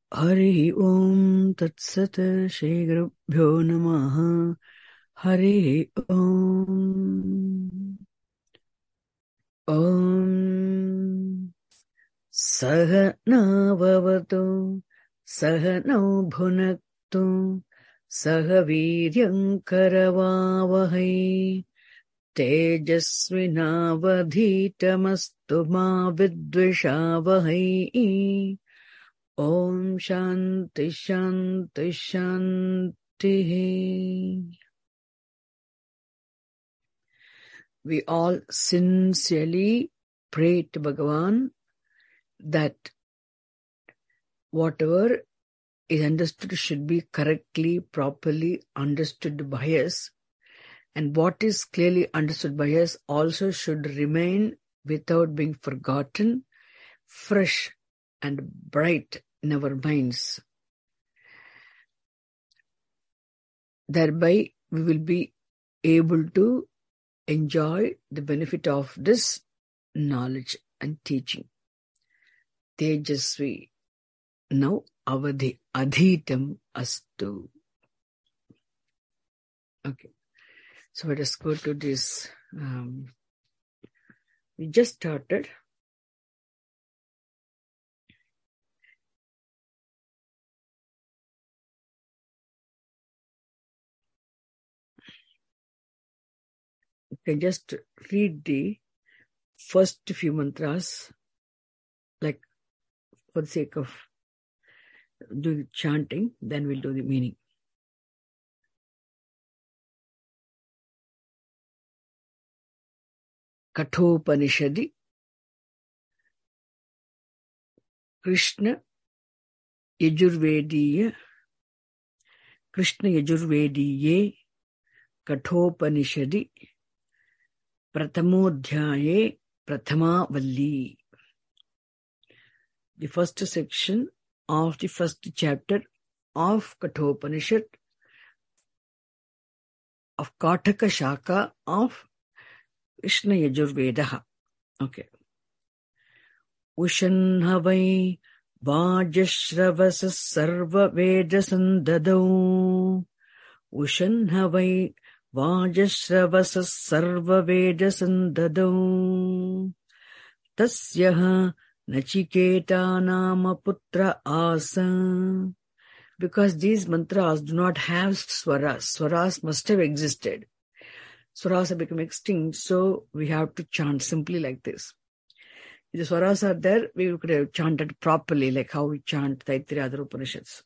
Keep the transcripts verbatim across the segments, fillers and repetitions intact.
Hari Om Tat Sat Shri Gurubhyo Namaha. Hari Om. Om Sahana Vavatu Sahana Bhunaktu Saha Viryam Karavavahai Tejasvinavadhitamastu ma vidvishavahai. Om Shanti Shanti Shanti. We all sincerely pray to Bhagavan that whatever is understood should be correctly, properly understood by us, and what is clearly understood by us also should remain without being forgotten, fresh and bright in our minds. Thereby, we will be able to enjoy the benefit of this knowledge and teaching. Tejasvi now avadhi adhitam astu. Okay, so let us go to this. Um, we just started. You can just read the first few mantras, like for the sake of doing the chanting, then we'll do the meaning. Kathopanishadi Krishna Yajurvediya Krishna Yajurvediye Kathopanishadi Prathamodhyaye Prathamavalli. The first section of the first chapter of Kathopanishad of Kataka Shaka of Krishna Yajurvedaha. Okay. Ushanhavai Vajashravasa Sarva Veda Sandadau. Ushanhavai Vajashravasa Sarva Veda Sandadau. Tasyaha Nachiketa Nama Putra Asa. Because these mantras do not have swaras. Swaras must have existed. Swaras have become extinct, so we have to chant simply like this. If the swaras are there, we could have chanted properly, like how we chant the three other Upanishads.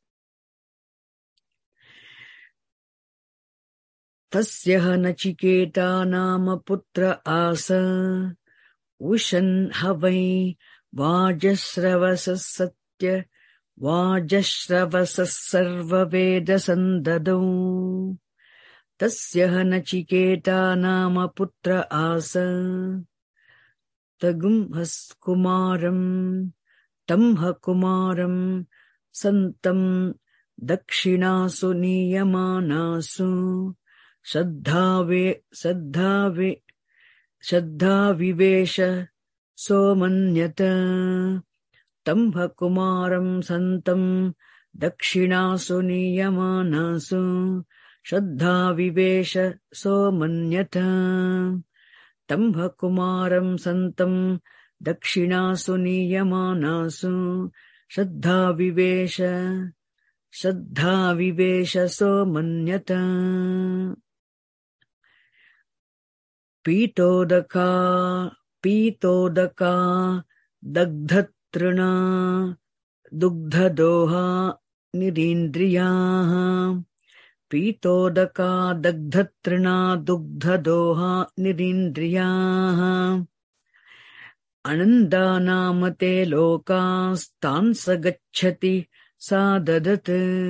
Tasyaha Nachiketa Nama Putra Asa. Ushan Havai Vajashravasa Satya Vajashravasa Sarva Veda Sandadau. Tasyaha Nachiketa Nama Putra Asa. Tagum has Kumaram Tamha Kumaram Santam Dakshinasu Niyamanasu Saddhave Saddhave Saddha Vivesha Somanyata Tamha Kumaram Santam Dakshinasu Niyamanasu Saddha Vivesha Somanyata Tamha Kumaram Santam Dakshinasu Niyamanasu Saddha Vivesha Saddha Vivesha Somanyata. Pitodaka Pitodaka Dagdhatrana Dugdhadoha Nirindriyaha. Pitodaka Dagdhatrana Dugdhadoha Nirindriyaha. Anandanamate lokas tansa gacchati sadadat.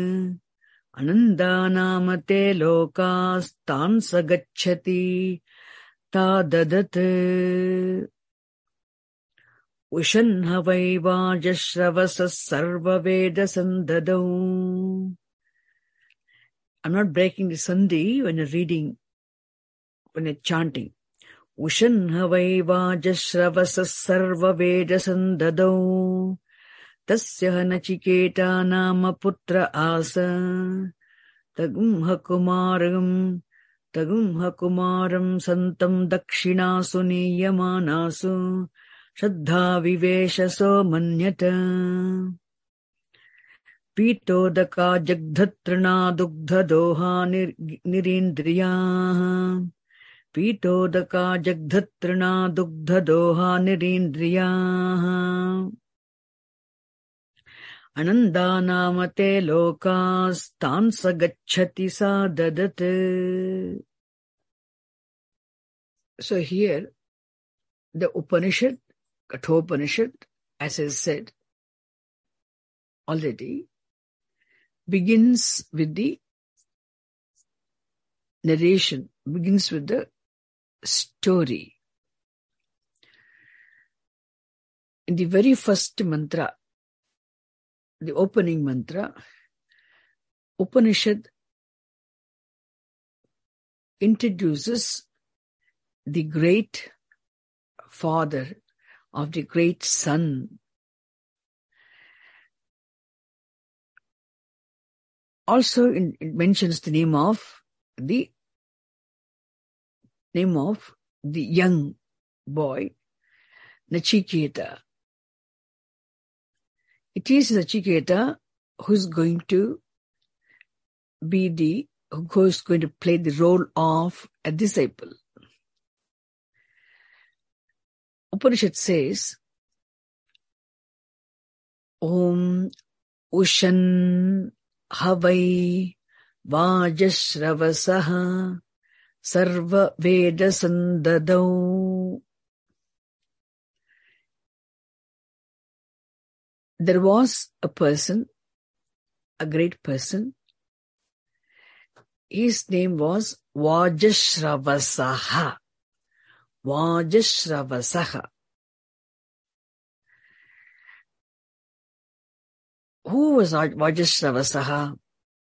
Anandanamate lokas tansa gacchati tadadat. Ushanhavai Vajashravasa Sarva Veda Sandadau. I'm not breaking the sandhi when you're reading, when you're chanting. Ushanhavai Vajashravasa Sarva Veda Sandadau. Tasya Nachiketa nama putra asa. Tagumha kumaram, tagumha kumaram santam dakshinasu niyamanasu. Shraddha viveshaso manyata. Pitodaka jagdhatrana dugdha doha nirindriya. Pitodaka jagdhatrana dugdha doha nirindriya. Anandanamate lokas tansa gacchati sadadat. So here, the Upanishad, Kathopanishad, as I said already, begins with the narration, begins with the story. In the very first mantra, the opening mantra, Upanishad introduces the great father of the great son. Also, in, it mentions the name of the name of the young boy, Nachiketa. It is Nachiketa who's going to be the, who's going to play the role of a disciple. Upanishad says, Om Ushan Havai Vajashravasaha Sarva Veda Sandadau. There was a person, a great person. His name was Vajashravasaha. Vajashravasaha. Who was Vajashravasaha?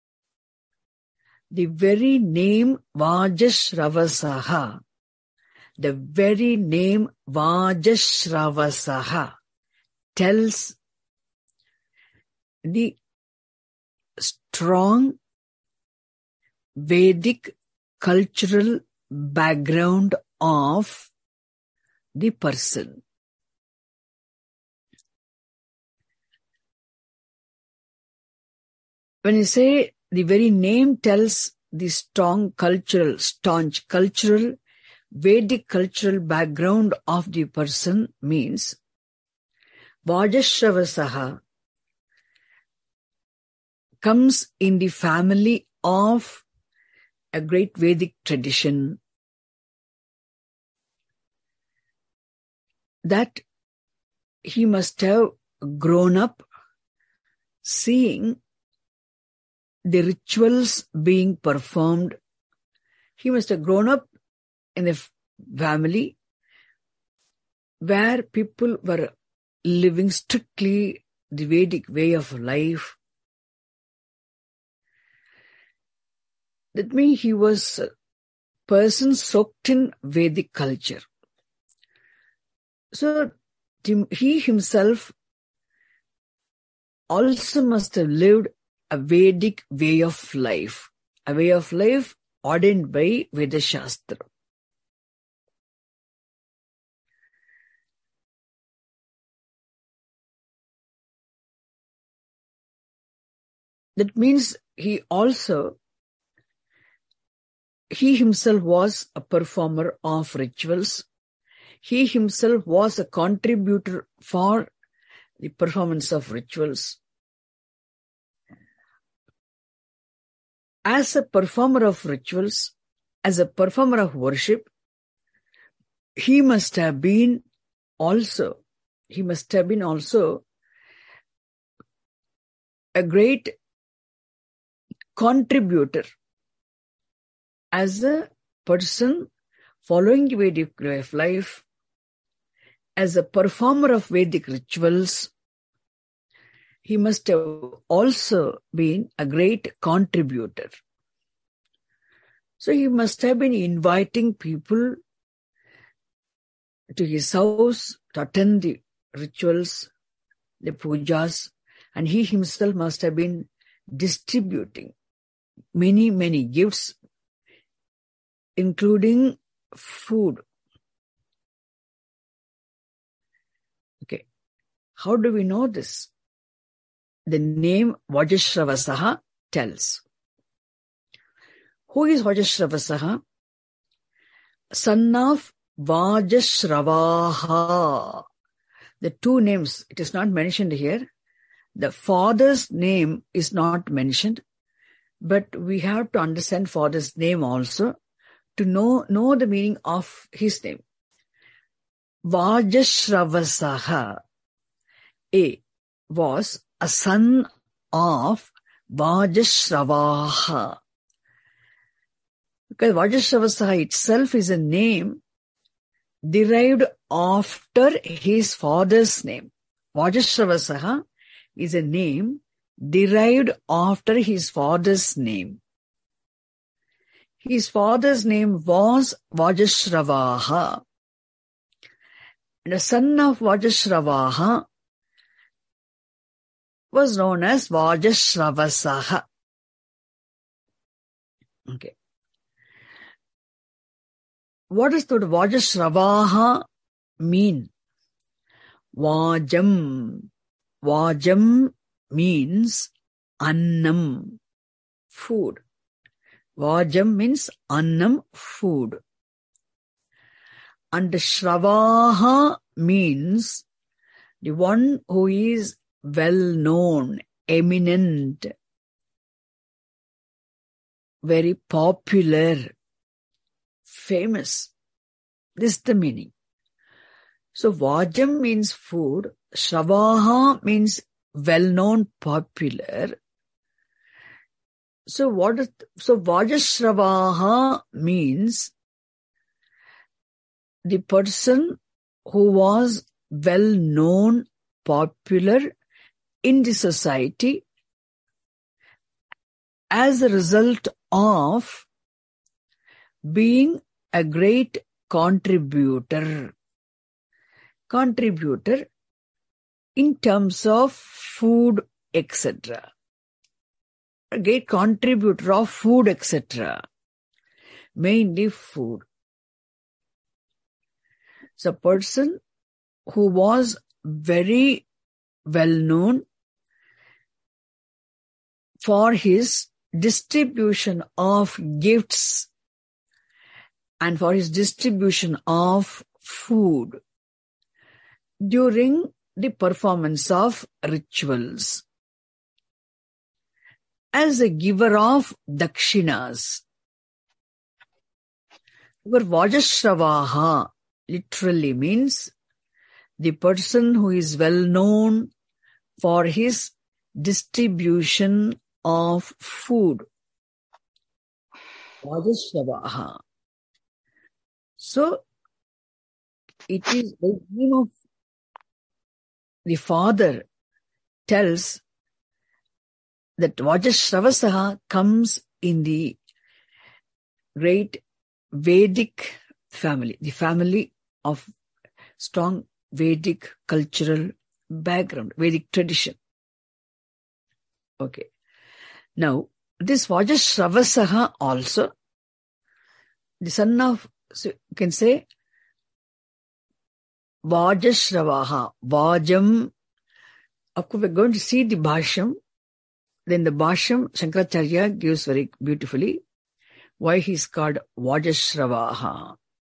The very name Vajashravasaha, the very name Vajashravasaha tells the strong Vedic cultural background of the person. When you say the very name tells the strong cultural, staunch cultural, Vedic cultural background of the person means Vajashravasaha comes in the family of a great Vedic tradition that he must have grown up seeing the rituals being performed. He must have grown up in a family where people were living strictly the Vedic way of life. That means he was a person soaked in Vedic culture. So he himself also must have lived a Vedic way of life, a way of life ordained by Veda Shastra. That means he also, he himself was a performer of rituals. He himself was a contributor for the performance of rituals. As a performer of rituals, as a performer of worship, he must have been also, he must have been also a great contributor as a person following the Vedic way of life, as a performer of Vedic rituals. He must have also been a great contributor. So he must have been inviting people to his house to attend the rituals, the pujas, And he himself must have been distributing many, many gifts, including food. Okay. How do we know this? The name Vajashravasaha tells. Who is Vajashravasaha? Son of Vajashravaha. The two names, it is not mentioned here. The father's name is not mentioned, but we have to understand father's name also to know, know the meaning of his name. Vajashravasaha A was a son of Vajashravaha. Because Vajashravasaha itself is a name derived after his father's name. Vajashravasaha is a name derived after his father's name. His father's name was Vajashravaha. And the son of Vajashravaha was known as Vajashravasaha. Okay. What does the Vajashravaha mean? Vajam. Vajam means annam, food. Vajam means annam, food. And Shravaha means the one who is well known, eminent, very popular, famous. This is the meaning. So Vajam means food. Shravaha means well-known, popular. So what is, so Vajashravaha means the person who was well-known, popular in the society as a result of being a great contributor. Contributor in terms of food, et cetera. A great contributor of food, et cetera. Mainly food. So, a person who was very well known for his distribution of gifts and for his distribution of food during the performance of rituals. As a giver of dakshinas. Where Vajashravaha literally means the person who is well known for his distribution of food. Vajashravaha. So, it is the name of the father tells that Vajashravasaha comes in the great Vedic family, the family of strong Vedic cultural background, Vedic tradition. Okay. Now, this Vajashravasaha also, the son of, so you can say, Vajashravaha, Vajam. Of course, we're going to see the Bhashyam. Then the Bhashyam, Shankaracharya gives very beautifully why he is called Vajashravaha.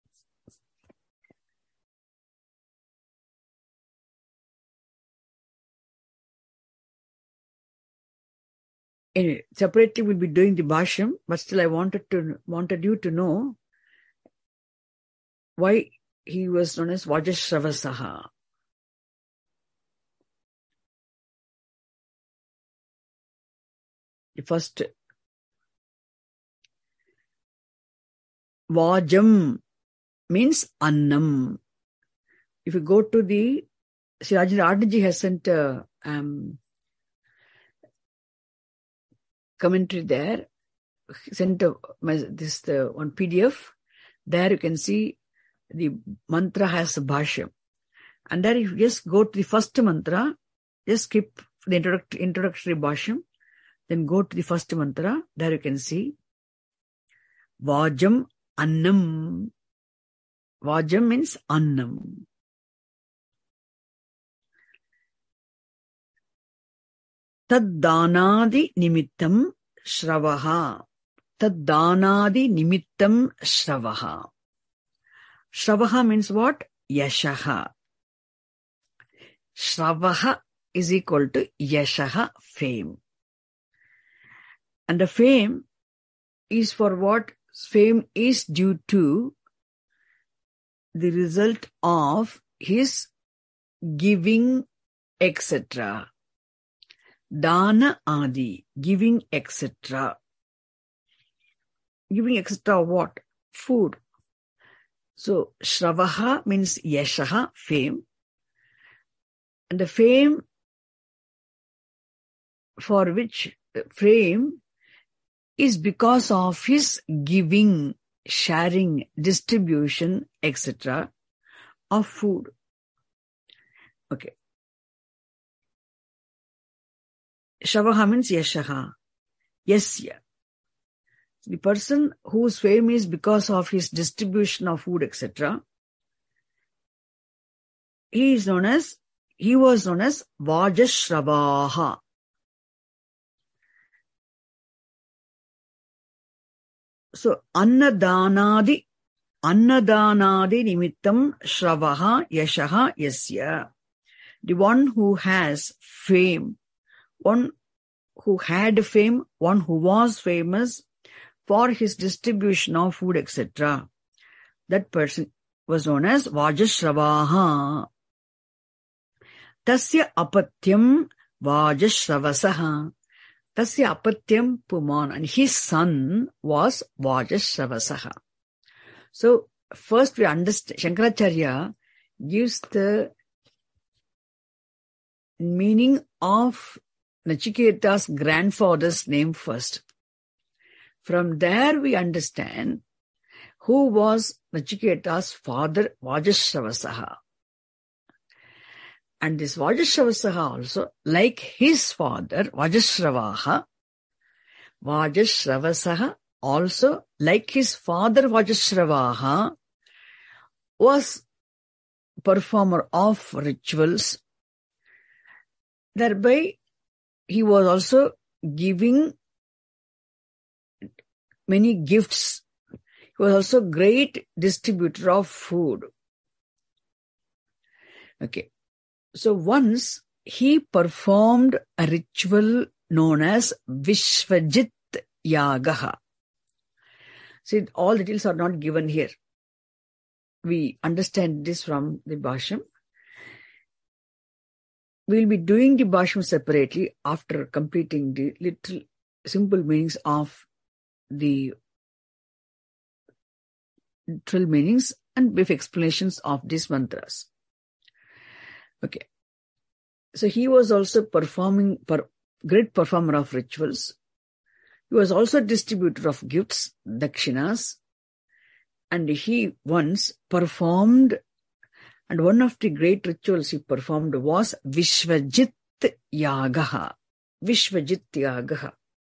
Anyway, separately we'll be doing the Bhashyam, but still I wanted to wanted you to know why he was known as Vajashravasaha. The first Vajam means Annam. If you go to the, Sri Rajendra Adiji has sent a um, commentary there, sent a, this the one P D F. There you can see the mantra has a bhashyam. And there if you just go to the first mantra, just skip the introduct- introductory bhashyam, then go to the first mantra. There you can see Vajam Annam. Vajam means Annam. Tad Danadi Nimittam Shravaha. Tad Danadi Nimittam Shravaha. Shravaha means what? Yashaha. Shravaha is equal to Yashaha, fame. And the fame is for what? Fame is due to the result of his giving, et cetera. Dana adi, giving, et cetera. Giving, et cetera. What? Food. So, Shravaha means Yashaha, fame. And the fame for which fame is because of his giving, sharing, distribution, et cetera of food. Okay. Shravaha means Yashaha. Yasya. The person whose fame is because of his distribution of food, et cetera. He is known as, he was known as Vajashravaha. So, Annadanadi, Annadanadi Nimittam Shravaha Yashaha Yasya. The one who has fame, one who had fame, one who was famous for his distribution of food, et cetera. That person was known as Vajashravaha. Tasya apatyam Vajashravasaha. Tasya apatyam Puman. And his son was Vajashravasaha. So, first we understand, Shankaracharya gives the meaning of Nachiketa's grandfather's name first. From there we understand who was Nachiketa's father, Vajashravasaha. And this Vajashravasaha also, like his father, Vajashravaha, Vajashravasaha also, like his father, Vajashravaha, was performer of rituals. Thereby, he was also giving many gifts. He was also great distributor of food. Okay. So once he performed a ritual known as Vishvajit Yagaha. See, all details are not given here. We understand this from the Bhashyam. We'll be doing the Bhashyam separately after completing the little simple meanings of the literal meanings and brief explanations of these mantras. Okay. So he was also performing, per, great performer of rituals. He was also distributor of gifts, dakshinas, and he once performed, and one of the great rituals he performed was Vishvajit Yagaha. Vishvajit Yagaha.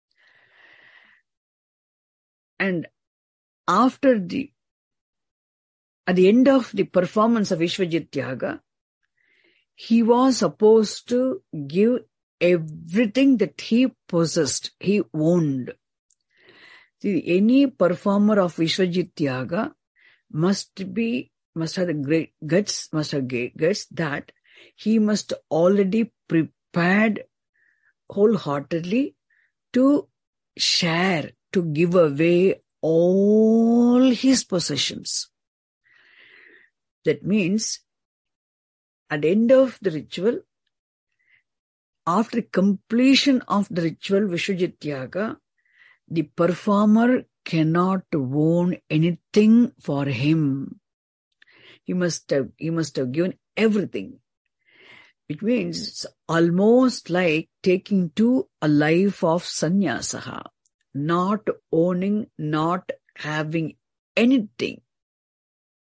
And after the, at the end of the performance of Vishvajit Yaga, he was supposed to give everything that he possessed, he owned. See, any performer of Vishvajit Yaga must be, must have the great guts, must have guts that he must already prepared wholeheartedly to share, to give away all his possessions. That means, at the end of the ritual, after completion of the ritual Vishvajit Yaga, the performer cannot own anything for him. He must have, he must have given everything. It means it's almost like taking to a life of sannyasaha, not owning, not having anything.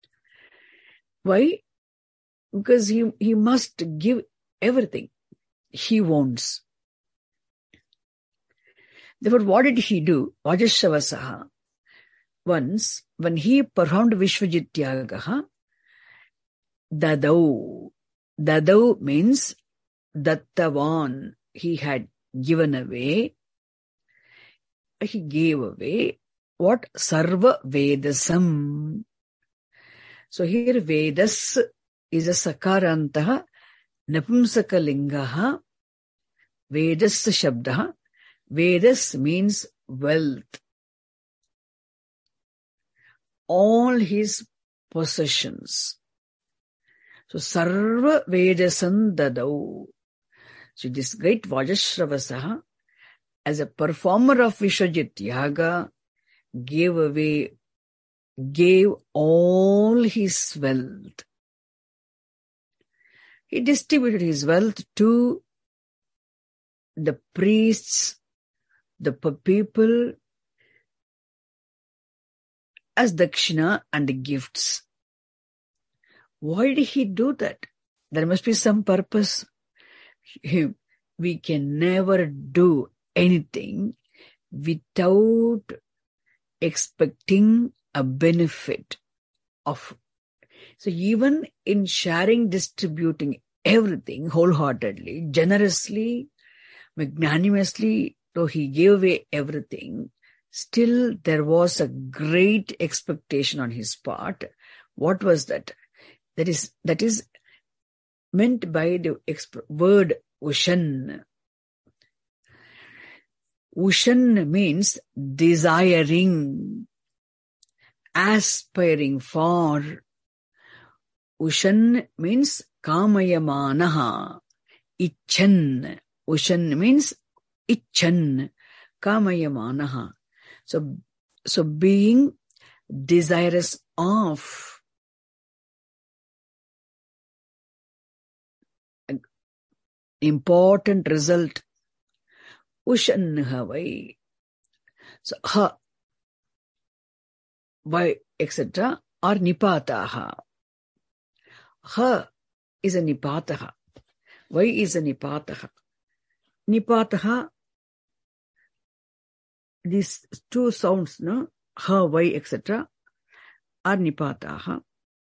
Why? Because he, he must give everything. he wants. Therefore, what did he do? Vajashravasaha. Once, when he performed Vishwajityagaha, Dadau. Dadau means Dattavan. He had given away, he gave away what? Sarva Vedasam. So here Vedas is a Sakarantaha, Napumsakalingaha, Vedas Shabdaha. Vedas means wealth. All his possessions. So Sarva Vedasam Dadau. So this great Vajashravasaha, as a performer of Vishwajityaga, gave away, gave all his wealth. He distributed his wealth to the priests, the people, as dakshina and gifts. Why did he do that? There must be some purpose. We can never do anything without expecting a benefit of. So even in sharing, distributing everything wholeheartedly, generously, magnanimously, though he gave away everything, still there was a great expectation on his part. What was that? That is, that is meant by the exp- word Ushan. Ushan means desiring, aspiring for. Ushan means kamayamanaha, icchan. Ushan means icchan, kamayamanaha. So, so being desirous of. Important result. Ushanha vai. So ha, vai, et cetera are nipataha. Ha is a nipataha. Vai is a nipataha. Nipataha, these two sounds, no? Ha, vai, et cetera are nipataha.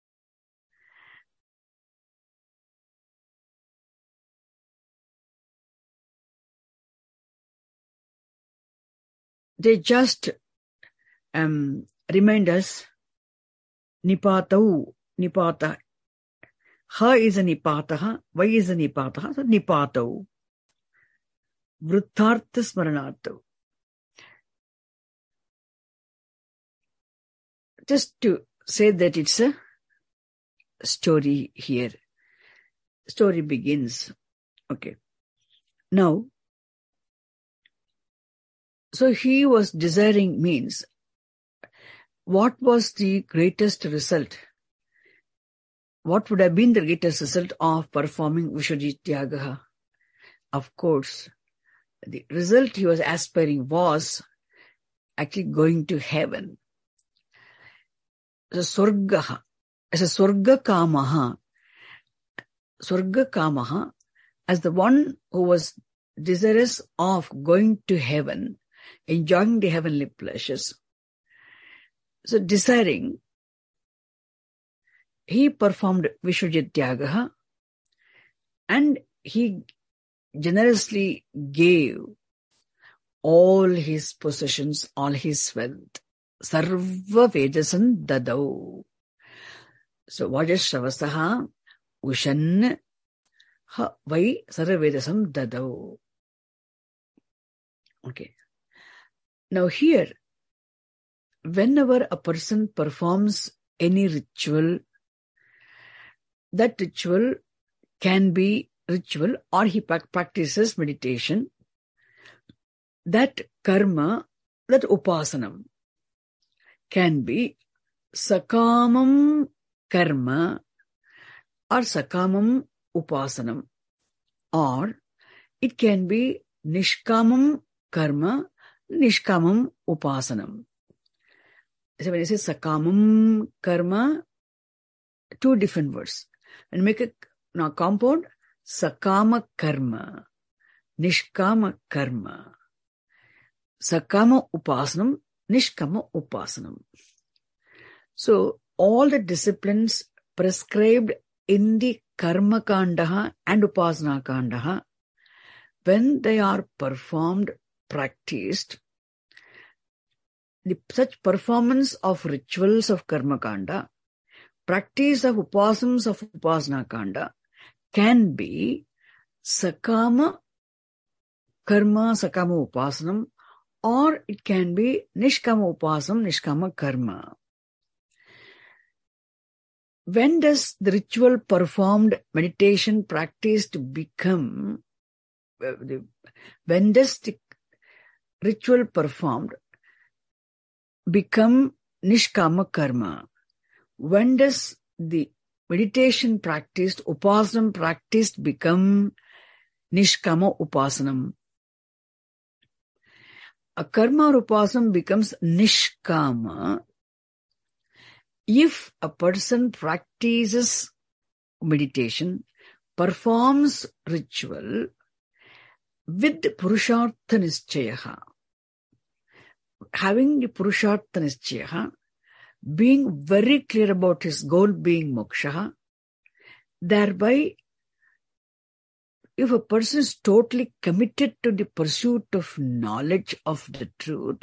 They just um, remind us, nipatau, nipata. Ha is a nipataha, vai is a nipataha, so nipatau. Vruttartha smaranartau. Just to say that it's a story here. Story begins. Okay. Now, so he was desiring means, what was the greatest result? What would have been the greatest result of performing Vishwajityagaha? Of course, the result he was aspiring was actually going to heaven. As a Swargaha, as a Swarga Kamaha, Swarga Kamaha, as the one who was desirous of going to heaven, enjoying the heavenly pleasures. So desiring, he performed Vishwajityagaha and he generously gave all his possessions, all his wealth. Sarva Vedasan Dadau. So Vajashravasaha Ushan ha vai Sarva Vedasam Dadau. Okay. Now here, whenever a person performs any ritual, that ritual can be ritual or he practices meditation, that karma, that upasanam can be sakamam karma or sakamam upasanam, or it can be nishkamam karma, nishkamam upasanam. So when you say sakamam karma, two different words. When you make a now compound, sakama karma. nishkama karma. Sakama upasanam, nishkama upasanam. So, all the disciplines prescribed in the karma kandaha and upasana kandaha, when they are performed, practiced, the, such performance of rituals of karma kanda, practice of upasanams of upasana kanda can be sakama karma, sakama upasanam, or it can be nishkama upasanam, nishkama karma. When does the ritual performed, meditation practiced become, when does the ritual performed become nishkama karma? When does the meditation practiced, upasanam practiced become nishkama upasanam? A karma or upasanam becomes nishkama if a person practices meditation, performs ritual with purushartha nischayaha, having the purushartha nischayaha, being very clear about his goal being moksha, thereby if a person is totally committed to the pursuit of knowledge of the truth,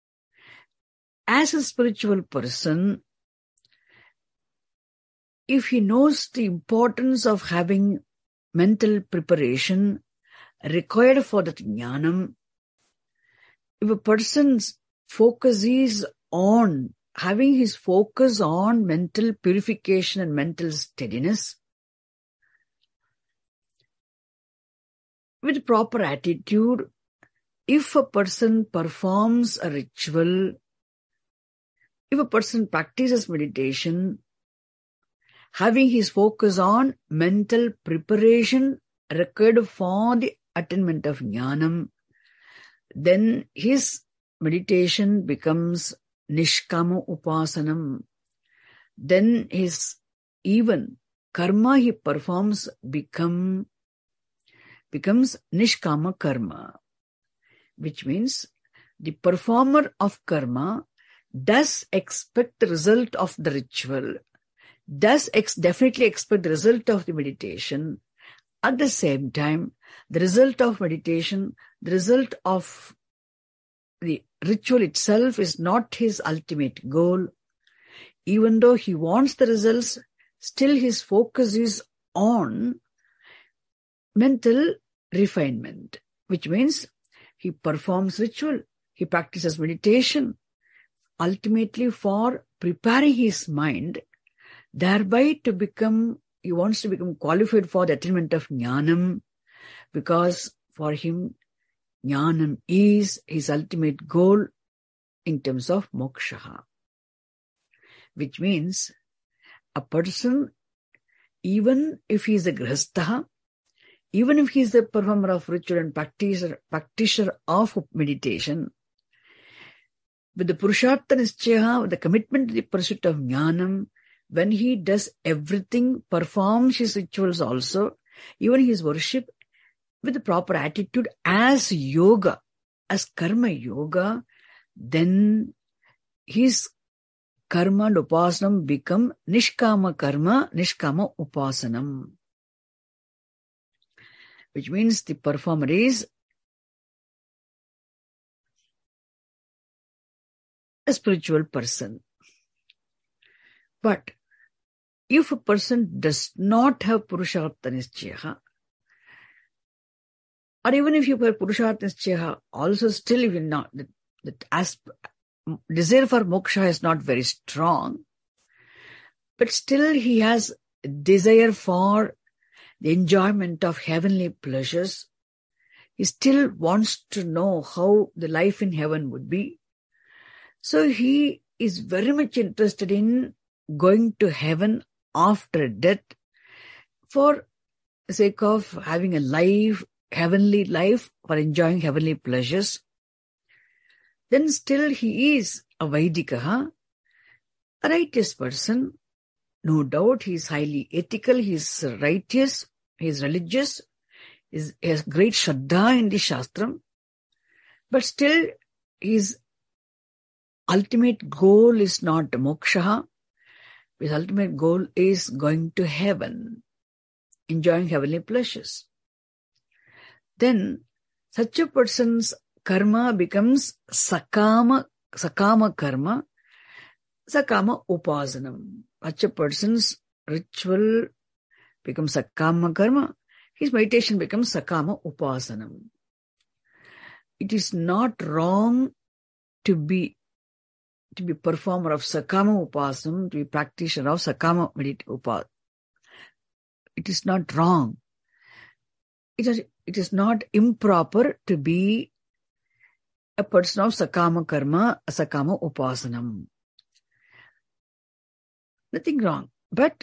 as a spiritual person, if he knows the importance of having mental preparation required for that jnanam, if a person's focus is on having his focus on mental purification and mental steadiness, with proper attitude, if a person performs a ritual, if a person practices meditation, having his focus on mental preparation required for the attainment of jnanam, then his meditation becomes nishkama upasanam. Then his even karma he performs become becomes nishkama karma, which means the performer of karma does expect the result of the ritual, does ex- definitely expect the result of the meditation. At the same time, the result of meditation, the result of the ritual itself is not his ultimate goal. Even though he wants the results, still his focus is on mental refinement, which means he performs ritual, he practices meditation, ultimately for preparing his mind, thereby to become, he wants to become qualified for the attainment of jnanam, because for him, jnanam is his ultimate goal in terms of moksha. Which means, a person, even if he is a grihastha, even if he is a performer of ritual and practitioner, practitioner of meditation, with the purushartha nischaya, with the commitment to the pursuit of jnanam, when he does everything, performs his rituals also, even his worship, with the proper attitude as yoga, as karma yoga, then his karma and upasanam become nishkama karma, nishkama upasanam. Which means the performer is a spiritual person. But if a person does not have purushartha nischaya, or even if you have purushartha nischaya, also still if you not, that, that as, desire for moksha is not very strong, but still he has desire for the enjoyment of heavenly pleasures. He still wants to know how the life in heaven would be. So he is very much interested in going to heaven after death for the sake of having a life, heavenly life, for enjoying heavenly pleasures. Then still he is a Vaidikaha, a righteous person. No doubt he is highly ethical, he is righteous, he is religious, is, he has great Shraddha in the Shastram, but still his ultimate goal is not moksha. His ultimate goal is going to heaven, enjoying heavenly pleasures. Then such a person's karma becomes sakama, sakama karma, sakama upasanam. Such a person's ritual becomes sakama karma. His meditation becomes sakama upasanam. It is not wrong to be to be performer of sakama upasanam, to be practitioner of sakama upasanam. It is not wrong. It is, it is not improper to be a person of sakama karma, sakama upasanam. Nothing wrong. But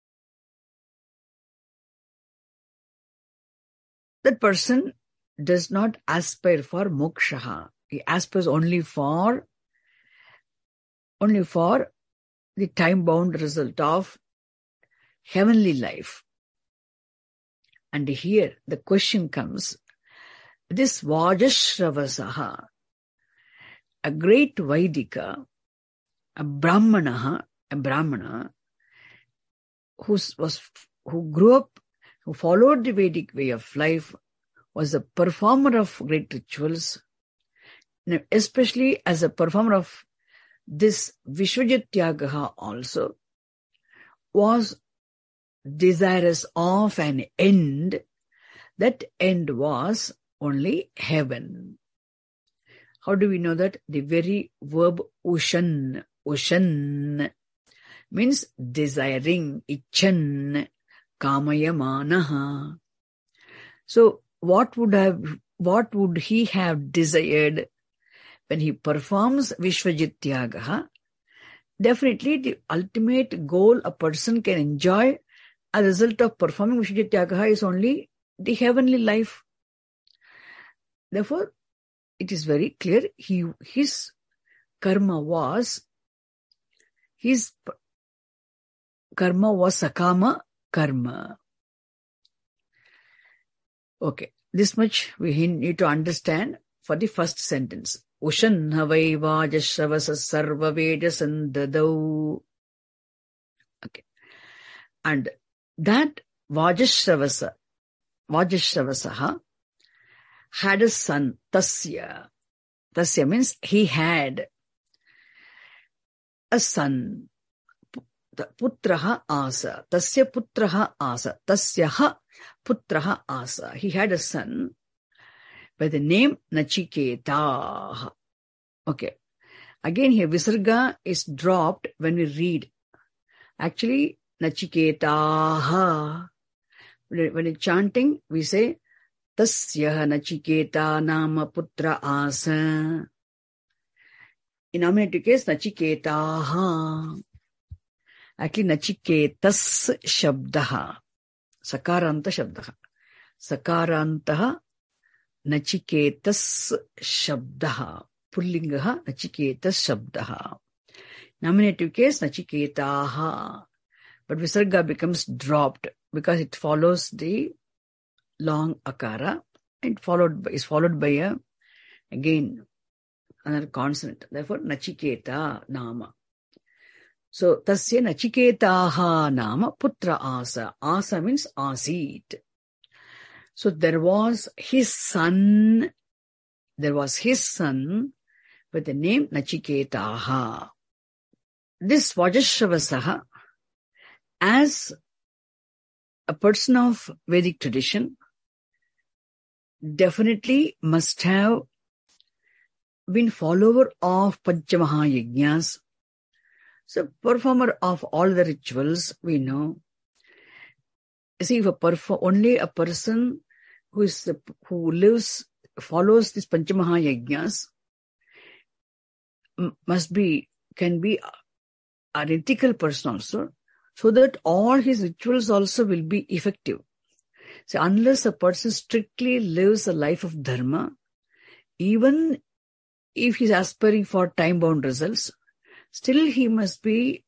that person does not aspire for moksha. He aspires only for only for the time-bound result of heavenly life. And here the question comes, this Vajashravasaha, a great Vaidika, a Brahmana, a Brahmana, who was, who grew up, who followed the Vedic way of life, was a performer of great rituals, especially as a performer of this Vishwajityagaha also, was desirous of an end. That end was only heaven. How do we know that? The very verb ushan, ushan means desiring, ichan, kamayamanaha. So what would have, what would he have desired when he performs Vishwajityagaha? Definitely the ultimate goal a person can enjoy as a result of performing Vishwajityagaha is only the heavenly life. Therefore, it is very clear he, his karma was, his karma was sakama karma. Okay, this much we need to understand for the first sentence. Ushanhavai vajasravasa sarva vedasandadau. Okay. And that Vajasravasa, Vajasravasaha had a son, Tasya. Tasya means he had a son. Putraha asa. Tasya putraha asa. Tasyaha putraha asa. He had a son by the name Nachiketa. Okay. Again here Visarga is dropped when we read. Actually, Nachiketaha. When it's chanting, we say Tasya Nachiketa nama putra asa. In nominative case, Nachiketaha. Actually, Nachiketas shabdaha. Sakaranta shabdaha. Sakarantaha Nachiketas shabdaha. Pullingaha Nachiketas shabdaha. Nominative case, Nachiketaha. But Visarga becomes dropped because it follows the long akara and followed by, is followed by a, again, another consonant. Therefore, Nachiketa nama. So, tasya Nachiketaha nama putra asa. Asa means asit. So, there was his son, there was his son with the name Nachiketaha. This Vajashravasaha, as a person of Vedic tradition, definitely must have been follower of Panchamaha-yajnas. So, performer of all the rituals, we know. See, if a perform, only a person who is who lives, follows this Panchamaha-yajnas must be, can be an ethical person also, so that all his rituals also will be effective. So, unless a person strictly lives a life of dharma, even if he is aspiring for time-bound results, still he must be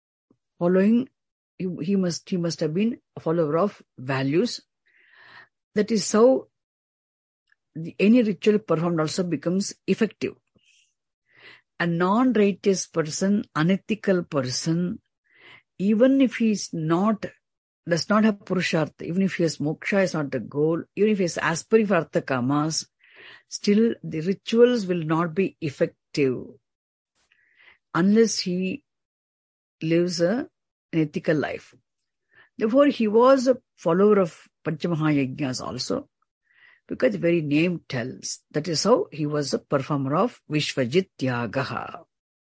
following, he, he must he must have been a follower of values. That is how the, any ritual performed also becomes effective. A non-righteous person, unethical person, even if he is not, does not have purushartha, even if his moksha is not the goal, even if he is aspiring for artha kamas, still the rituals will not be effective unless he lives a, an ethical life. Therefore, he was a follower of Panchamahayajnas also, because the very name tells. That is how he was a performer of Vishvajit Tyagaha.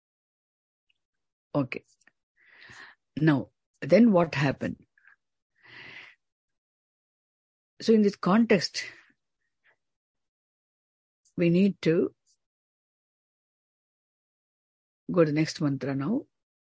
Okay. Now, then what happened? So in this context, we need to go to the next mantra now.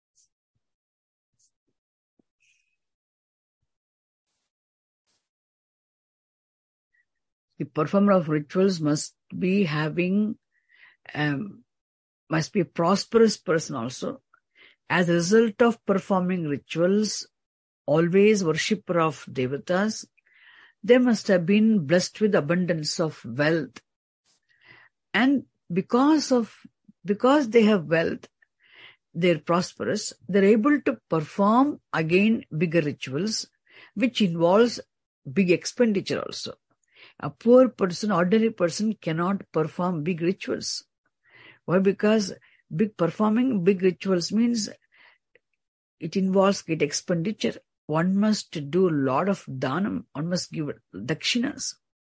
The performer of rituals must be having, um, must be a prosperous person also. As a result of performing rituals, always worshipper of devatas, they must have been blessed with abundance of wealth. And because of, because they have wealth, they're prosperous, they're able to perform again bigger rituals, which involves big expenditure also. A poor person, ordinary person cannot perform big rituals. Why? Because big performing big rituals means it involves great expenditure. One must do a lot of dhanam. One must give dakshinas.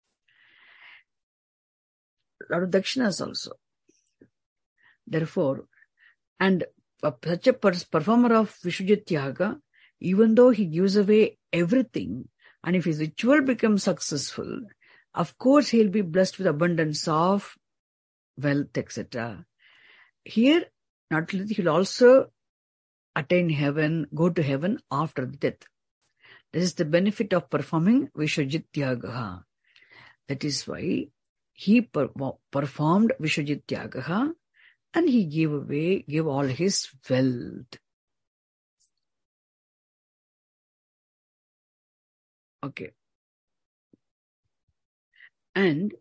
A lot of dakshinas also. Therefore, and such a performer of Vishvajit Tyaga, even though he gives away everything, and if his ritual becomes successful, of course he'll be blessed with abundance of wealth, et cetera. Here, not only he'll also attain heaven, go to heaven after death. This is the benefit of performing Vishvajit Tyagaha. That is why he per- performed Vishvajit Tyagaha and he gave away, gave all his wealth. Okay. And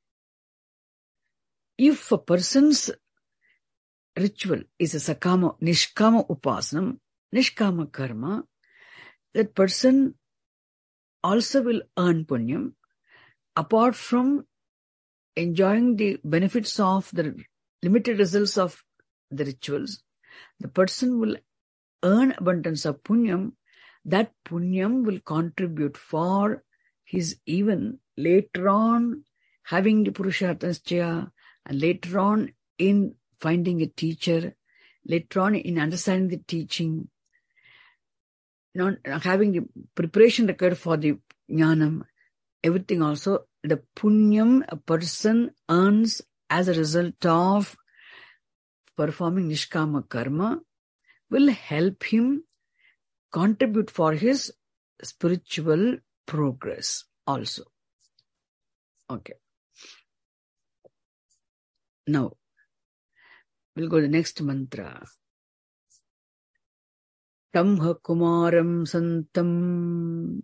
if a person's ritual is a sakama, nishkama upasanam, nishkama karma, that person also will earn punyam apart from enjoying the benefits of the limited results of the rituals. The person will earn abundance of punyam. That punyam will contribute for his even later on having the purusharthasya, and later on in finding a teacher, later on in understanding the teaching, not having the preparation required for the jnanam, everything also, the punyam a person earns as a result of performing nishkama karma will help him contribute for his spiritual progress also. Okay. Now, we'll go to the next mantra. Tamha kumaram santam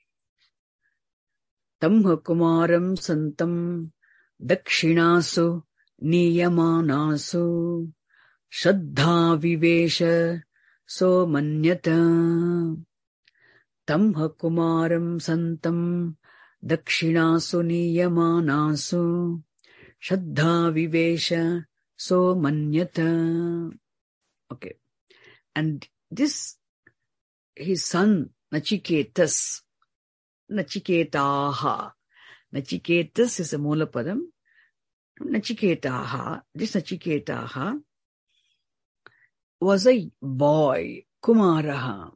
Tamha kumaram santam dakshinasu niyamanasu shraddha vivesha so manyata. Tamha kumaram santam dakshinasu niyamanasu shraddha vivesha so manyata. Okay. And this, his son Nachiketas, Nachiketaha. Nachiketas is a Mula Padam. Nachiketaha, this Nachiketaha was a boy, Kumaraha.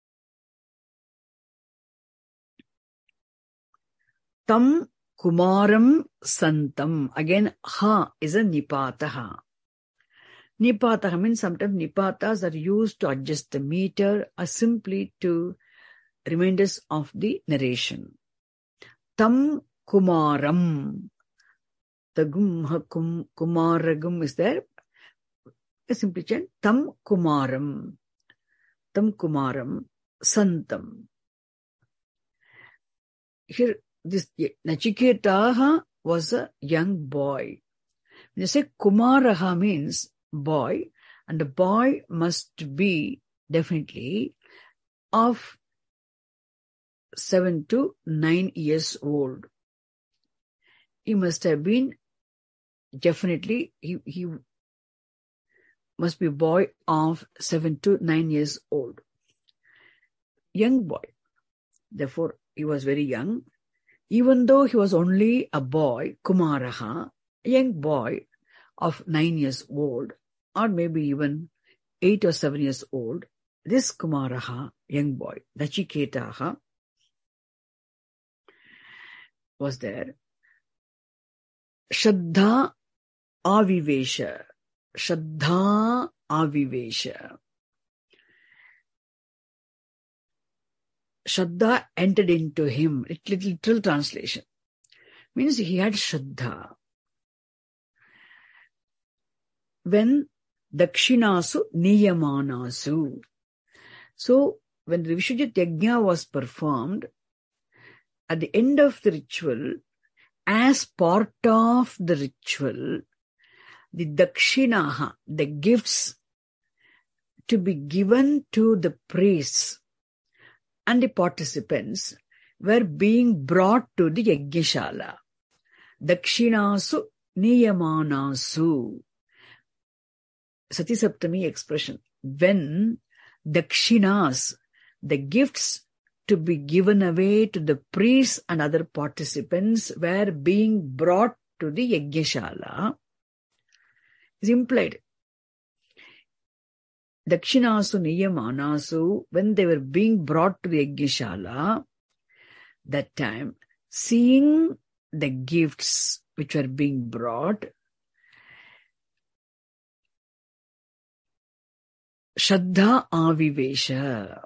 Tam Kumaram Santam. Again, ha is a Nipataha. Nipataha means sometimes Nipatas are used to adjust the meter or simply to remind us of the narration. Tam Kumaram. The gum, hakum, kumaragum is there. A simply chant. Tam Kumaram. Tam Kumaram Santam. Here, this Nachiketaha was a young boy. When you say Kumaraha means boy, and the boy must be definitely of seven to nine years old. He must have been definitely, he, he must be a boy of seven to nine years old. Young boy. Therefore, he was very young. Even though he was only a boy, Kumaraha, a young boy of nine years old, or maybe even eight or seven years old, this Kumaraha, young boy, Nachiketaha, was there. Shraddha Avivesha. Shraddha Avivesha. Shraddha entered into him. Literal translation. Means he had Shraddha. When Dakshinasu Niyamanasu. So, when the Vishwajit Yajna was performed, at the end of the ritual, as part of the ritual, the Dakshinaha, the gifts to be given to the priests and the participants were being brought to the Yajnashala. Dakshinasu Niyamanasu. Sati Saptami expression. When Dakshinas, the gifts to be given away to the priests and other participants were being brought to the Yajnashala, is implied. Dakshinasu Niyamanasu, when they were being brought to the Yajnashala, that time, seeing the gifts which were being brought, Shraddha Avivesha.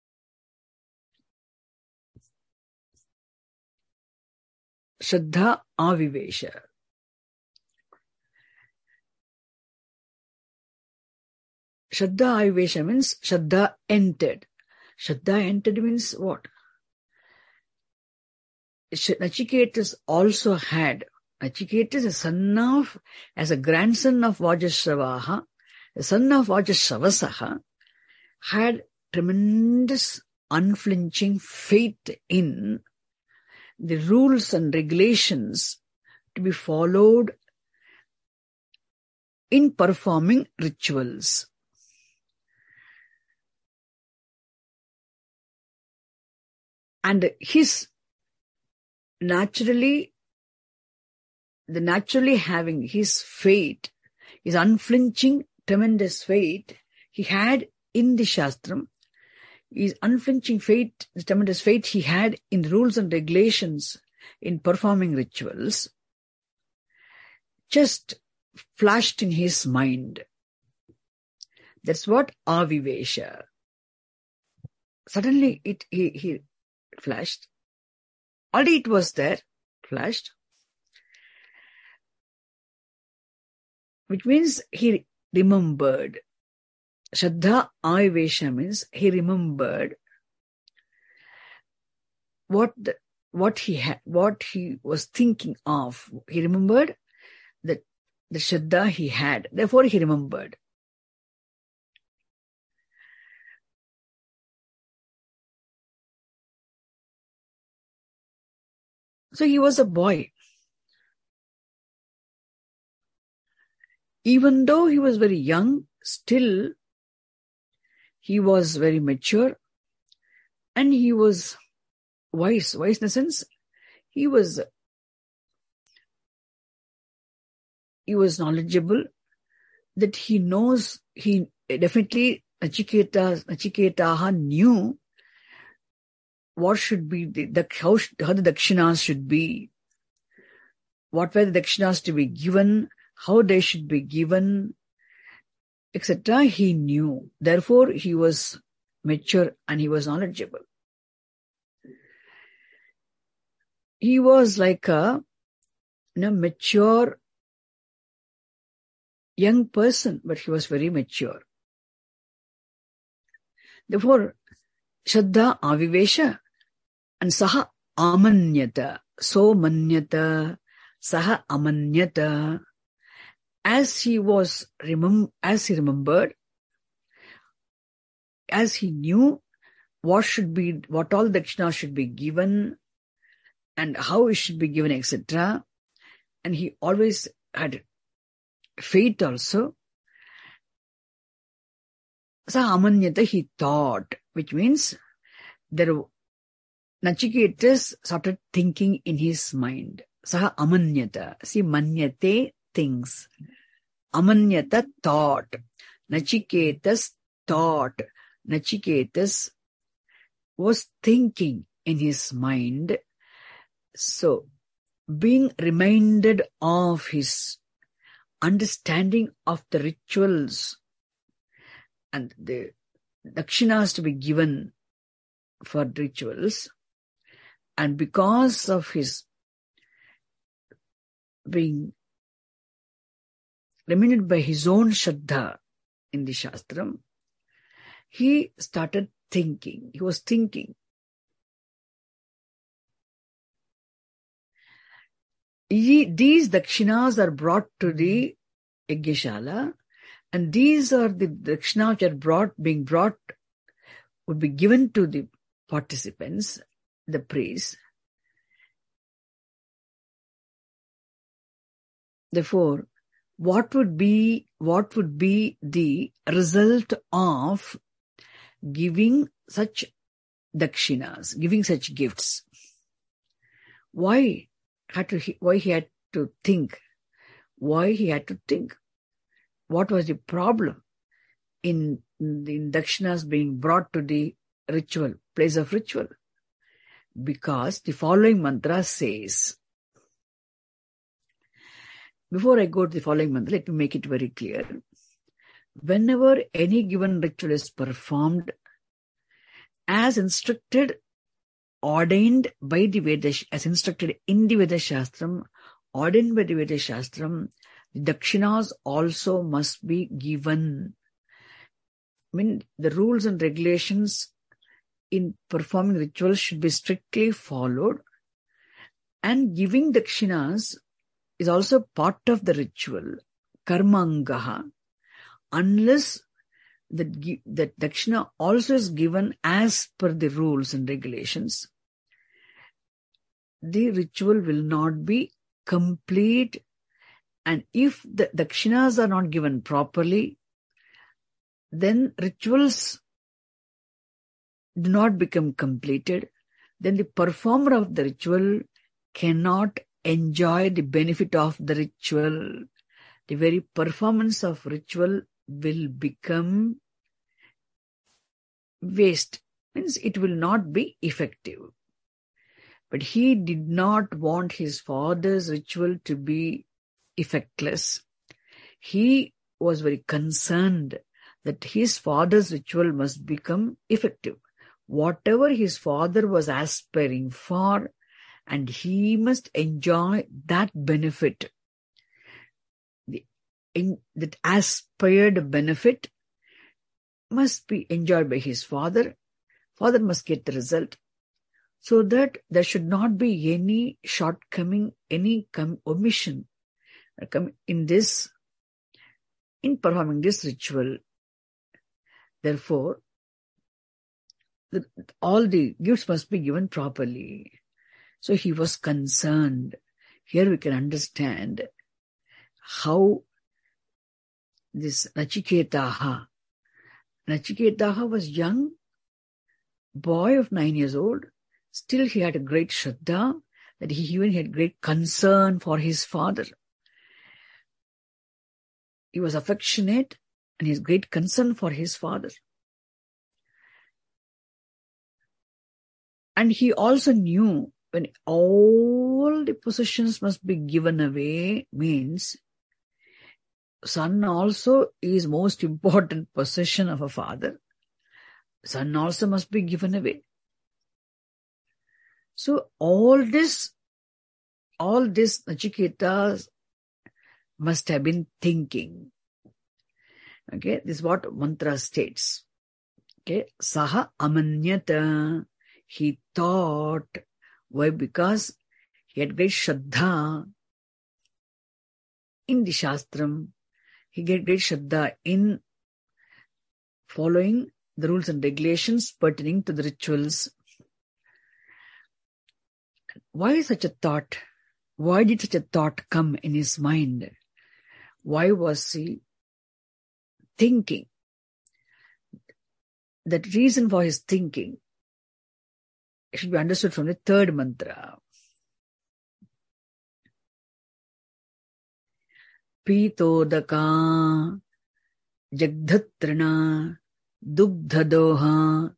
Shraddha Avivesha. Shraddha Avivesha means Shraddha entered. Shraddha entered means what? Nachiketas also had, Nachiketas, a son of, as a grandson of Vajashravaha, the son of Vajashravasaha, had tremendous unflinching faith in the rules and regulations to be followed in performing rituals. And his naturally, the naturally having his faith, his unflinching, tremendous faith he had in the Shastram, his unflinching faith, the tremendous faith he had in the rules and regulations in performing rituals, just flashed in his mind. That's what Avivesha. Suddenly it he, he flashed. Already it was there, flashed. Which means he remembered. Shraddha Avivesha means he remembered what the, what he had, what he was thinking of. He remembered that the Shraddha he had. Therefore, he remembered. So he was a boy. Even though he was very young, still he was very mature and he was wise. Wise in the sense, he was, he was knowledgeable, that he knows, he definitely, Nachiketa, Nachiketaha knew what should be, the, the how, how the Dakshinas should be, what were the Dakshinas to be given, how they should be given, et cetera. He knew. Therefore, he was mature and he was knowledgeable. He was like a, you know, mature young person, but he was very mature. Therefore, Shraddha Avivesha and Saha Amanyata. so manyata, saha amanyata. As he was, remem- as he remembered, as he knew what should be, what all dakshina should be given and how it should be given, et cetera. And he always had faith also. Saha amanyata, he thought, which means there Nachiketas started thinking in his mind. Saha amanyata. See, manyate, things. Amanyata, thought. Nachiketas, thought. Nachiketas was thinking in his mind. So, being reminded of his understanding of the rituals and the dakshinas to be given for rituals, and because of his being reminded by his own Shraddha in the Shastram, he started thinking. He was thinking. He, these dakshinas are brought to the Yajnashala, and these are the dakshinas which are brought, being brought, would be given to the participants, the priests. Therefore, what would be, what would be the result of giving such dakshinas, giving such gifts? Why had to he, why he had to think? Why he had to think? What was the problem in the dakshinas being brought to the ritual, place of ritual? Because the following mantra says, before I go to the following mantra, let me make it very clear. Whenever any given ritual is performed as instructed, ordained by the Veda, as instructed in the Veda Shastram, ordained by the Veda Shastram, the dakshinas also must be given. I mean, the rules and regulations in performing rituals should be strictly followed, and giving dakshinas is also part of the ritual, karmangaha, unless that, that dakshina also is given as per the rules and regulations, the ritual will not be complete. And if the dakshinas are not given properly, then rituals do not become completed. Then the performer of the ritual cannot enjoy the benefit of the ritual. The very performance of ritual will become waste. Means it will not be effective. But he did not want his father's ritual to be effectless. He was very concerned that his father's ritual must become effective. Whatever his father was aspiring for, and he must enjoy that benefit. The, in, that aspired benefit must be enjoyed by his father. Father must get the result. So that there should not be any shortcoming, any com- omission in this, in performing this ritual. Therefore, the, all the gifts must be given properly. So he was concerned. Here we can understand how this Nachiketaha, Nachiketaha was young, boy of nine years old. Still he had a great Shraddha, that he even had great concern for his father. He was affectionate and his great concern for his father. And he also knew when all the possessions must be given away means son also is most important possession of a father. Son also must be given away. So all this, all this Nachiketa must have been thinking. Okay, this is what mantra states. Okay, Saha amanyata, he thought. Why? Because He had great Shraddha in the Shastram. He had great Shraddha in following the rules and regulations pertaining to the rituals. Why such a thought? Why did such a thought come in his mind? Why was he thinking? That reason for his thinking should be understood from the third mantra. Pitodaka jagdhatrana dugdhadoha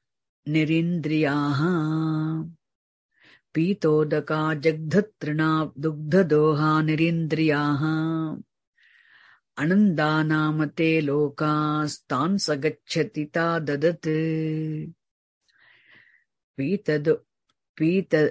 nirindriyaha. Pitodaka jagdhatrana dugdhadoha nirindriyaha. Anandanamate lokas tan sagacchati ta dadat. Pitado, pita,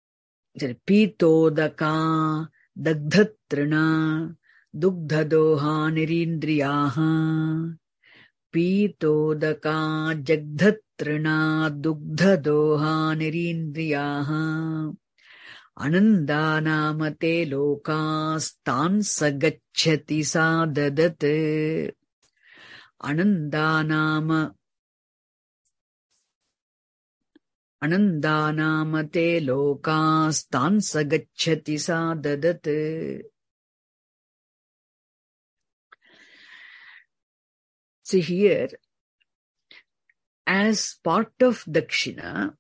pitodaka dagdhatrana dugdhadoha nirindriyaha. Pitodaka jagdhatrana dugdhadoha nirindriyaha. Anandanamate lokas tan sagacchati sa dadat. Anandanama Anandanamate lokas tan sagacchati sa dadat. See here, as part of Dakshina,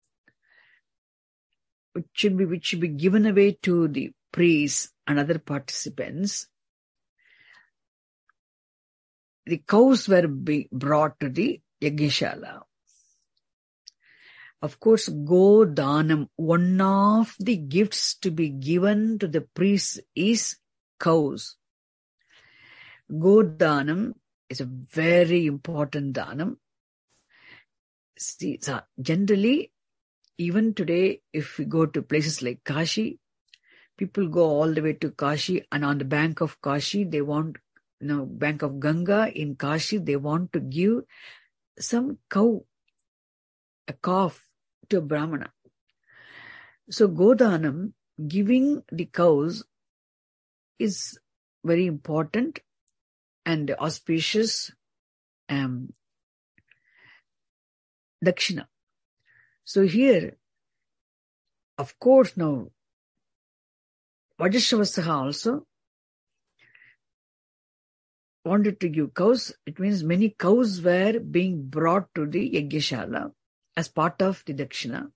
which should be, which should be given away to the priests and other participants, the cows were be brought to the Yajnashala. Of course, Go Dhanam, one of the gifts to be given to the priests is cows. Go Dhanam is a very important Dhanam. See, so generally, even today, if we go to places like Kashi, people go all the way to Kashi, and on the bank of Kashi, they want, you know, bank of Ganga in Kashi, they want to give some cow, a calf, to a Brahmana. So Godhanam, giving the cows, is very important and auspicious um, Dakshina. So here, of course, now, Vajrashavasaha also wanted to give cows. It means many cows were being brought to the Yajnashala as part of the Dakshina.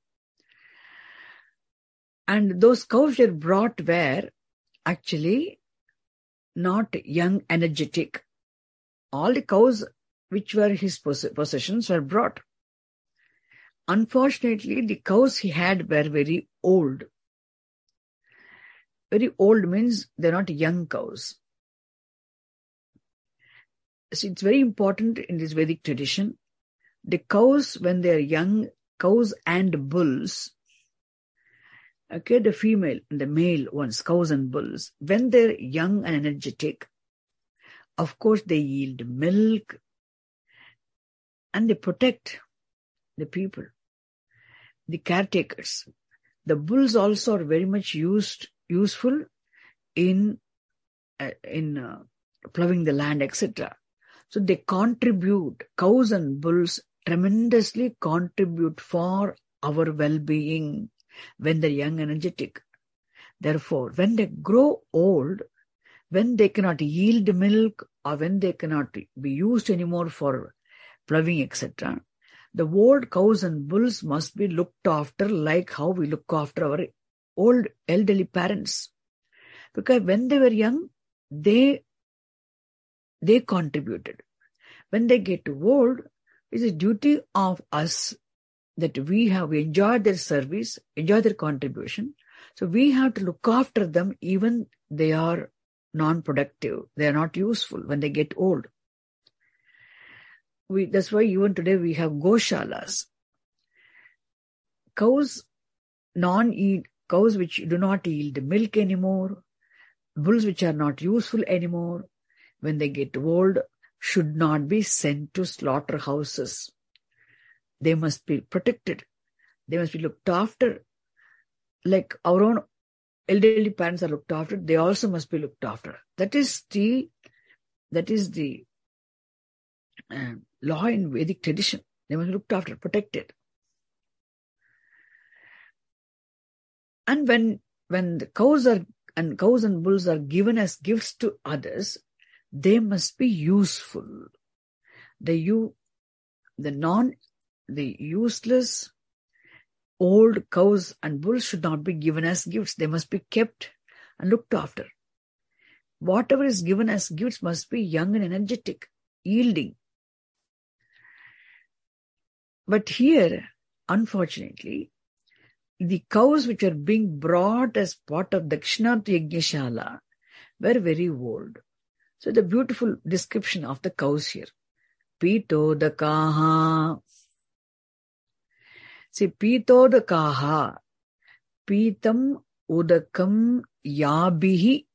And those cows were brought were actually not young, energetic. All the cows which were his possessions were brought. Unfortunately, the cows he had were very old. Very old means they're not young cows. So it's very important in this Vedic tradition. The cows, when they are young, cows and bulls, okay, the female and the male ones, cows and bulls, when they're young and energetic, of course they yield milk and they protect the people, the caretakers. The bulls also are very much used, useful in, uh, in uh, plowing the land, et cetera. So they contribute, cows and bulls tremendously contribute for our well-being when they're young and energetic. Therefore, when they grow old, when they cannot yield milk or when they cannot be used anymore for plowing, et cetera, the old cows and bulls must be looked after like how we look after our old elderly parents. Because when they were young, they, they contributed. When they get old, it's a duty of us that we have we enjoyed their service, enjoy their contribution. So we have to look after them even they are non-productive. They are not useful when they get old. We, that's why even today we have Goshalas. Cows non-yield, cows which do not yield milk anymore, bulls which are not useful anymore, when they get old, should not be sent to slaughterhouses. They must be protected. They must be looked after like our own elderly parents are looked after, they also must be looked after. That is the, that is the uh, law in Vedic tradition. They must be looked after, protected. And when, when the cows are, and cows and bulls are given as gifts to others, they must be useful. The you, the non, the useless old cows and bulls should not be given as gifts. They must be kept and looked after. Whatever is given as gifts must be young and energetic, yielding. But here, unfortunately, the cows which are being brought as part of Dakshina to Yajnashala were very old. So the beautiful description of the cows here. Pitodakaha. See, pitodakaha. Pitam udakam yabihi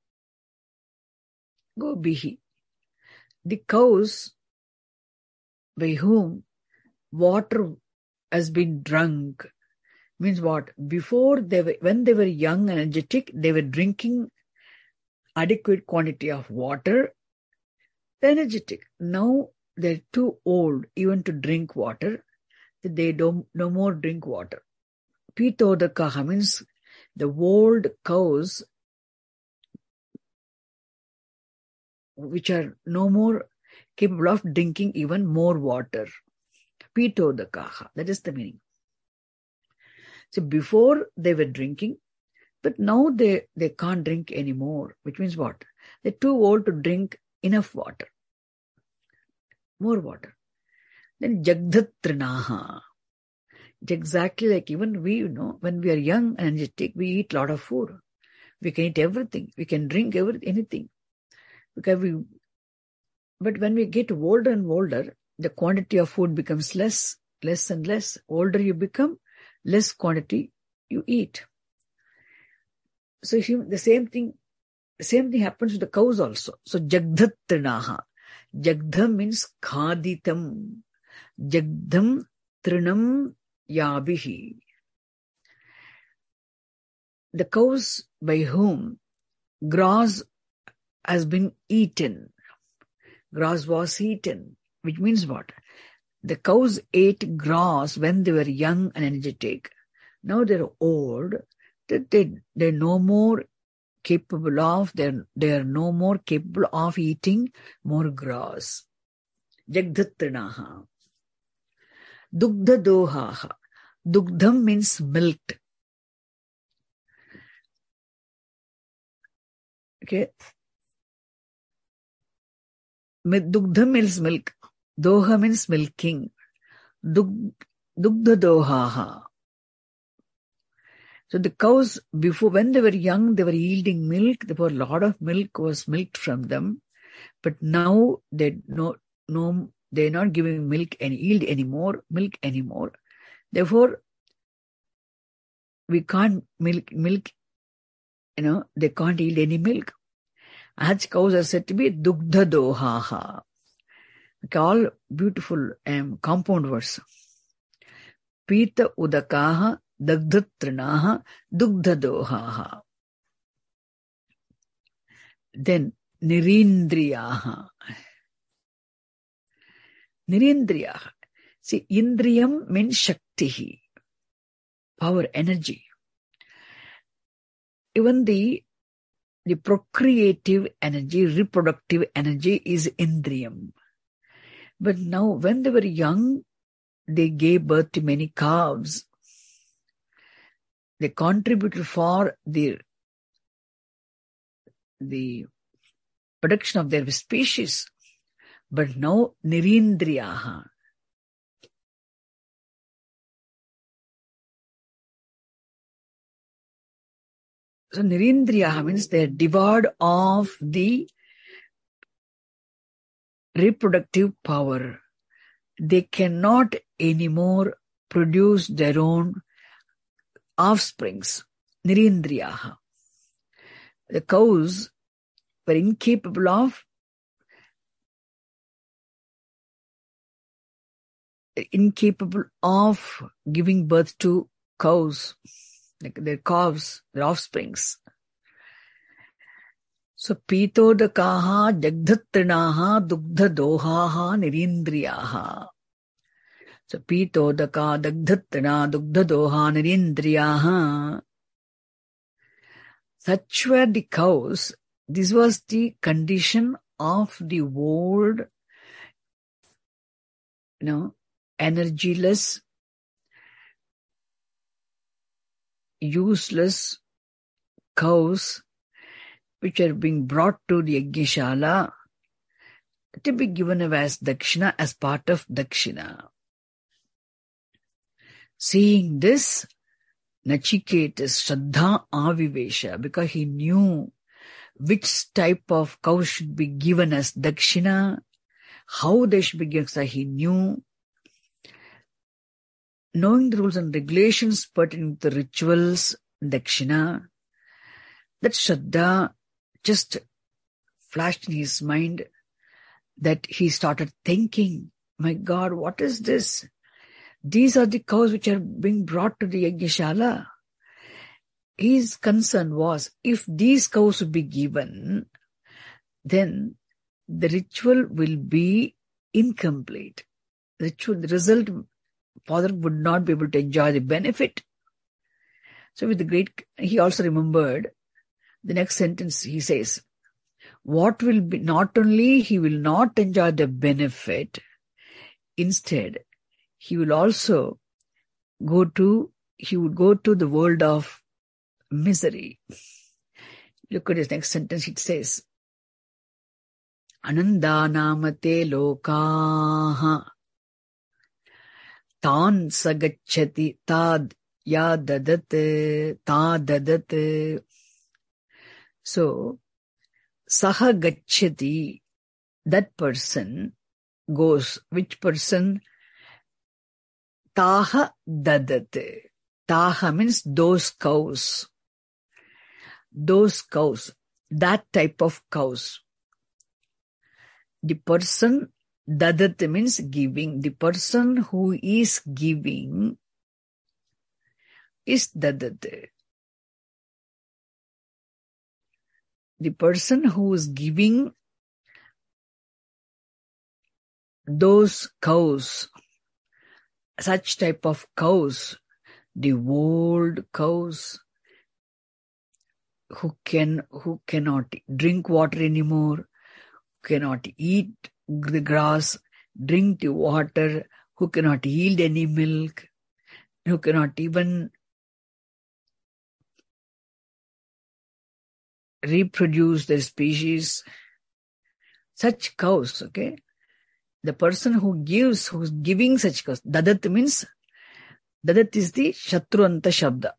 gobihi. The cows by whom water has been drunk. Means what? Before they were, when they were young and energetic, they were drinking adequate quantity of water. They're energetic. Now they're too old even to drink water. They don't no more drink water. Pitodakaha means the old cows which are no more capable of drinking even more water. Pitodakaha. That is the meaning. So before they were drinking, but now they, they can't drink anymore, which means what? They're too old to drink enough water. More water. Then Jagdhatrinaha. It's exactly like even we, you know, when we are young and energetic, we eat a lot of food. We can eat everything. We can drink everything, anything. Because we, but when we get older and older, the quantity of food becomes less, less and less. Older you become, less quantity you eat. So the same thing, the same thing happens with the cows also. So Jagdhatrinaha. Jagdha means khaditam. Jagdham trinam yabihi. The cows by whom grass has been eaten. Grass was eaten. Which means what? The cows ate grass when they were young and energetic. Now they're old. That they, they're no more capable of, they're, they're no more capable of eating more grass. Jagdhatrinaha. Dugdha dohaha. Dugdham means milk. Okay. Dugdham means milk. Doha means milking. Dug, dugdha dohaha. So the cows, before, when they were young, they were yielding milk. There were a lot of milk was milked from them. But now they no, no, they're not giving milk and yield anymore, milk anymore. Therefore, we can't milk, milk, you know, they can't yield any milk. Such cows are said to be dugdha dohaha. Okay, all beautiful um, compound words. Pita udakaha. Dagdhatrinaha, dugdhadohaha. Then nirindriyaha. Nirindriyaha. See, indriyam means shaktihi, power, energy. Even the, the procreative energy, reproductive energy is indriyam. But now when they were young, they gave birth to many calves. They contributed for the, the production of their species. But now, nirindriyaha. So, nirindriyaha means they are devoid of the reproductive power. They cannot anymore produce their own offsprings. Nirindriyaha. The cows were incapable of incapable of giving birth to cows, like their calves, their offsprings. So, pitodakaha jagdhatrinaha dugdha dohaha nirindriyaha. So, pitodaka dagdhatrina dugdha doha nirindriyaha. Such were the cows. This was the condition of the old, you know, energyless, useless cows which are being brought to the Yajnashala to be given away as dakshina, as part of dakshina. Seeing this, Nachiketas Shraddha Avivesha, because he knew which type of cow should be given as dakshina, how they should be given, so he knew. Knowing the rules and regulations pertaining to the rituals, dakshina, that Shraddha just flashed in his mind, that he started thinking, my God, what is this? These are the cows which are being brought to the Yajnashala. His concern was, if these cows would be given, then the ritual will be incomplete. The ritual, the result, father would not be able to enjoy the benefit. So with the great, he also remembered the next sentence. He says, what will be, not only he will not enjoy the benefit, instead, he will also go to, he would go to the world of misery. Look at his next sentence. It says, Anandanamate lokaha tan sagacchati tad ya dadate ta dadate. So, saha gacchati, that person goes. Which person? Taha dadate. Taha means those cows. Those cows. That type of cows. The person, dadate means giving. The person who is giving is dadate. The person who is giving those cows, such type of cows, the old cows who can, who cannot drink water anymore, cannot eat the grass, drink the water, who cannot yield any milk, who cannot even reproduce their species. Such cows, okay? The person who gives, who's giving such cows, dadat means, dadat is the Shatruanta Shabda.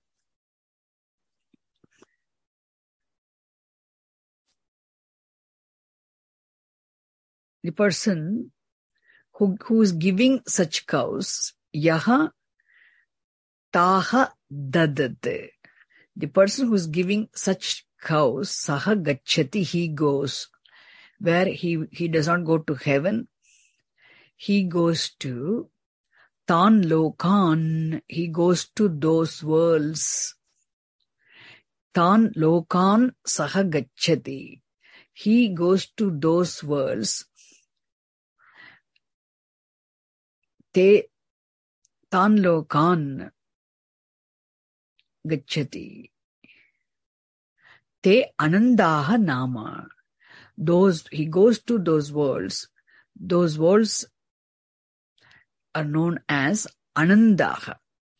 The person who, who is giving such cows, yaha taha dadate. The person who is giving such cows, saha gacchati, he goes. Where he, he does not go to heaven, he goes to tan lokan, he goes to those worlds. Tan lokan saha gacchati, he goes to those worlds. Te tan lokan gacchati. Te anandaha nama. Those, he goes to those worlds. Those worlds are known as anandaha.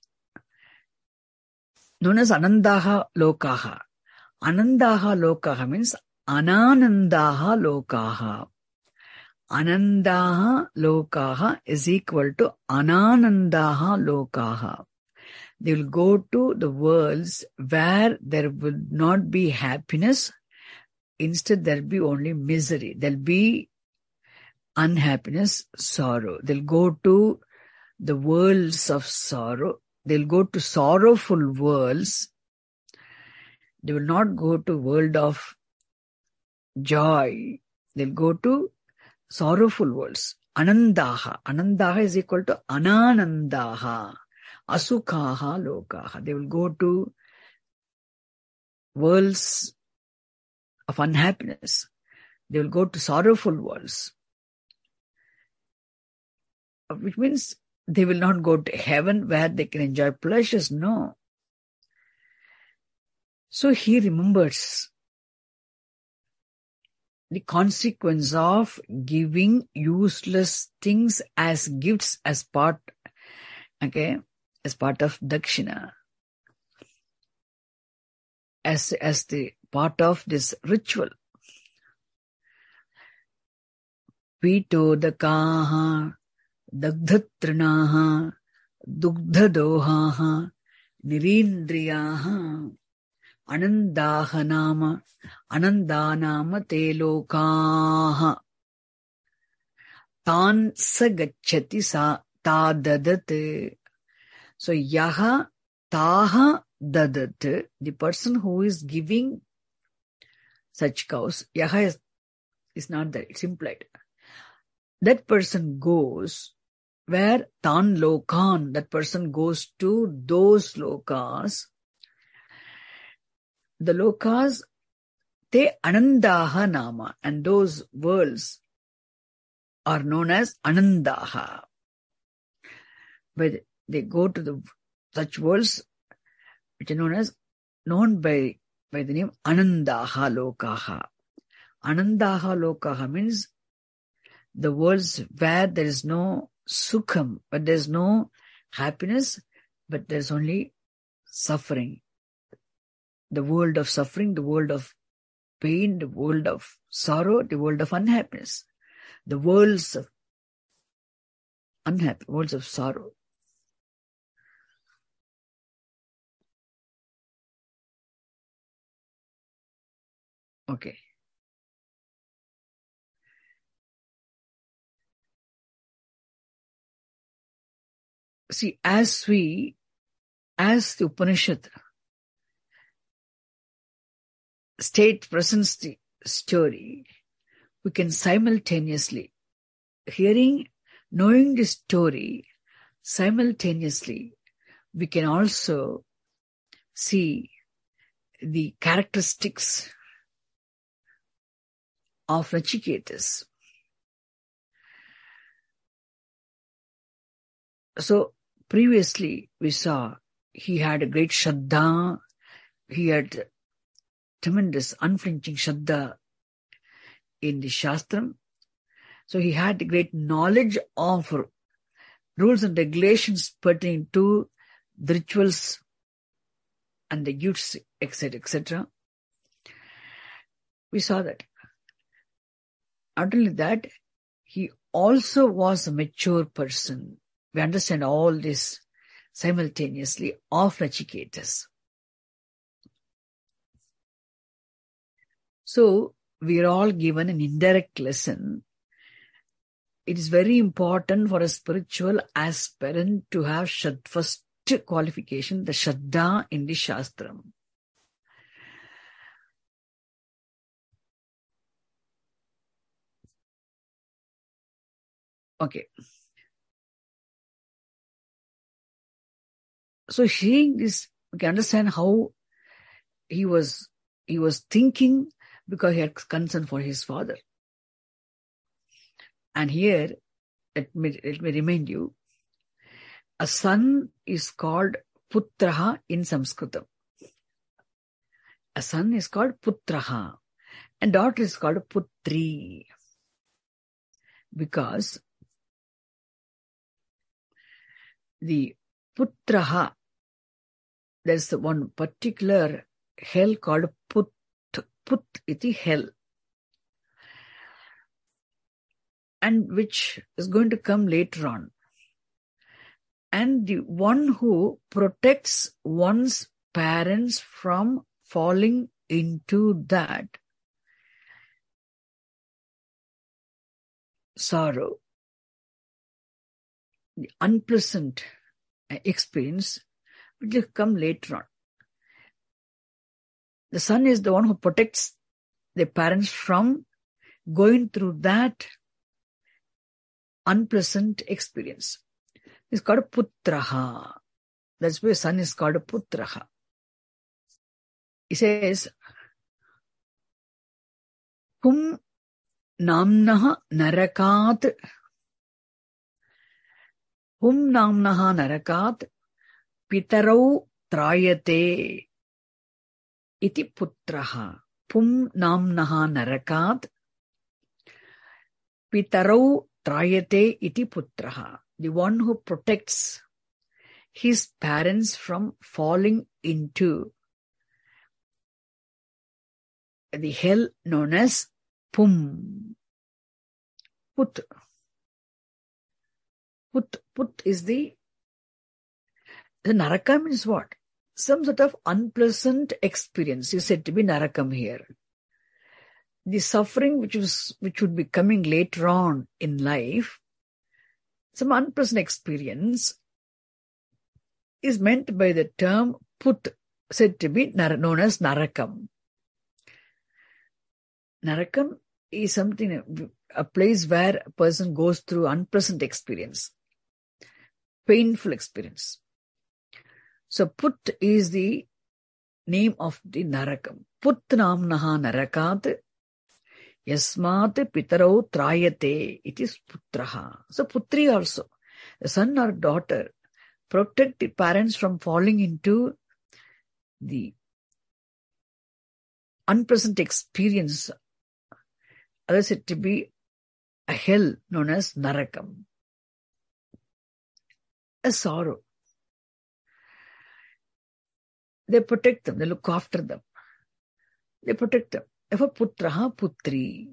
Known as anandaha lokaha. Anandaha lokaha means ananandaha lokaha. Anandaha lokaha is equal to ananandaha lokaha. They will go to the worlds where there will not be happiness. Instead, there will be only misery. There will be unhappiness, sorrow. They'll go to the worlds of sorrow. They'll go to sorrowful worlds. They will not go to world of joy. They'll go to sorrowful worlds. Anandaha. Anandaha is equal to ananandaha. Asukhaha lokaha. They will go to worlds of unhappiness. They will go to sorrowful worlds, which means they will not go to heaven where they can enjoy pleasures. No. So he remembers the consequence of giving useless things as gifts, as part, okay, as part of dakshina, as, as the part of this ritual. Pitodakaha, dagdhatrinaha, dugdhadohaha, nirindriyaha, anandaha nama, anandanama te lokaha, tan sagacchati sa tadadat. So yaha taha dadat, the person who is giving such cows, yaha is, is not there, it's implied. That person goes where tan lokan, that person goes to those lokas. The lokas, te anandaha nama, and those worlds are known as anandaha. But they go to the such worlds which are known as, known by, by the name anandaha lokaha. Anandaha lokaha means the worlds where there is no sukham, but there is no happiness, but there is only suffering. The world of suffering, the world of pain, the world of sorrow, the world of unhappiness. The worlds of unhappy, worlds of sorrow. Okay. See, as we, as the Upanishad state presents the story, we can simultaneously, hearing, knowing the story, simultaneously, we can also see the characteristics of Nachiketas. So, previously we saw he had a great Shraddha, he had tremendous unflinching Shraddha in the Shastram. So he had great knowledge of rules and regulations pertaining to the rituals and the gifts, et cetera, et cetera. We saw that. Not only that, he also was a mature person. We understand all this simultaneously of Nachiketas. So, we are all given an indirect lesson. It is very important for a spiritual aspirant to have shad, first qualification, the Shraddha in the Shastram. Okay. So hearing this, we can understand how he was, he was thinking because he had concern for his father. And here, let me, let me remind you, a son is called Putraha in Sanskritam. A son is called Putraha and daughter is called Putri. Because the Putraha, there's one particular hell called Put, Put iti hell, and which is going to come later on. And the one who protects one's parents from falling into that sorrow, the unpleasant experience, which will come later on. The son is the one who protects the parents from going through that unpleasant experience. It's called Putraha. That's why son is called Putraha. He says, Pum namnaha narakat. Pum namnaha narakat pitarau trayate iti putraha. Pum namnaha narakat pitarau trayate iti putraha. The one who protects his parents from falling into the hell known as Pum. Put. Put. Put is the... The Naraka means what? Some sort of unpleasant experience is said to be Narakam here. The suffering which was, which would be coming later on in life, some unpleasant experience, is meant by the term Put, said to be known as Narakam. Narakam is something, a place where a person goes through unpleasant experience, painful experience. So Put is the name of the Narakam. Put namnaha narakat yasmat pitarau trayate. It is putraha. So Putri also, the son or daughter, protect the parents from falling into the unpleasant experience, others said to be a hell known as Narakam, a sorrow. They protect them, they look after them, they protect them. Therefore, putraha, putri.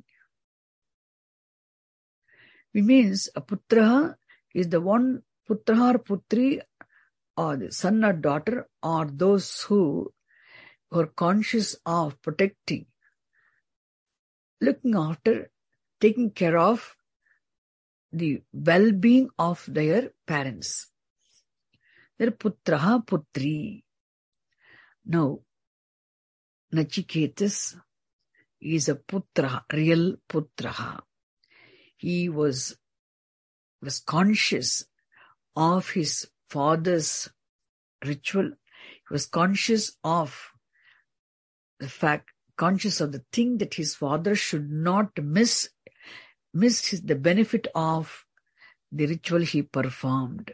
It means a putraha is the one, putraha or putri, or the son or daughter, or those who are conscious of protecting, looking after, taking care of the well-being of their parents. They're putraha, putri. Now, Nachiketas is a putra, real putraha. He was, was conscious of his father's ritual. He was conscious of the fact, conscious of the thing that his father should not miss, miss his, the benefit of the ritual he performed.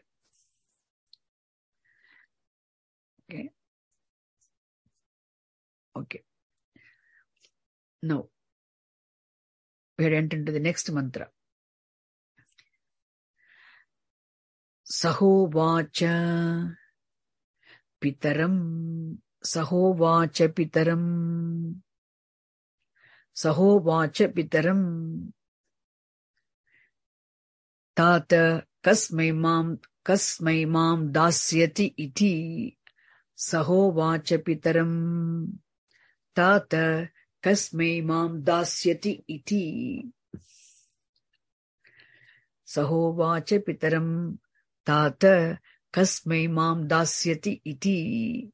Okay. Okay. Now, we had entered into the next mantra. Saho vacha pitaram. Saho vacha pitaram. Saho vacha pitaram. Tata kasmai mam kasmai mam dasyati iti. Saho vacha pitaram. Tata kasmai mam dasyati iti. Saho vacha pitaram. Tata kasmai mam dasyati iti.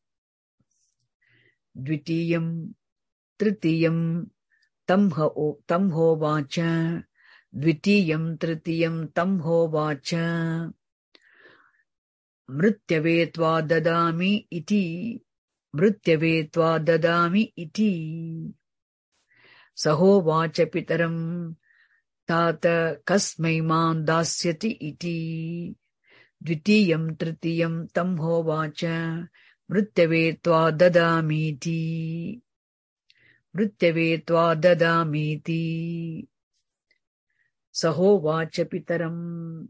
Dvitiyam tritiyam tamho tamho vacha. Dvitiyam tritiyam tamho vacha. Mrityavetva dadami iti. Mrityavetva dadami iti. Saho vacha pitaram. Tata kasmai mam dasyati iti. Dvitiyam tritiyam tamho vacha. Mrityavetva dadami iti. Mrityavetva dadami iti. Saho vacha pitaram.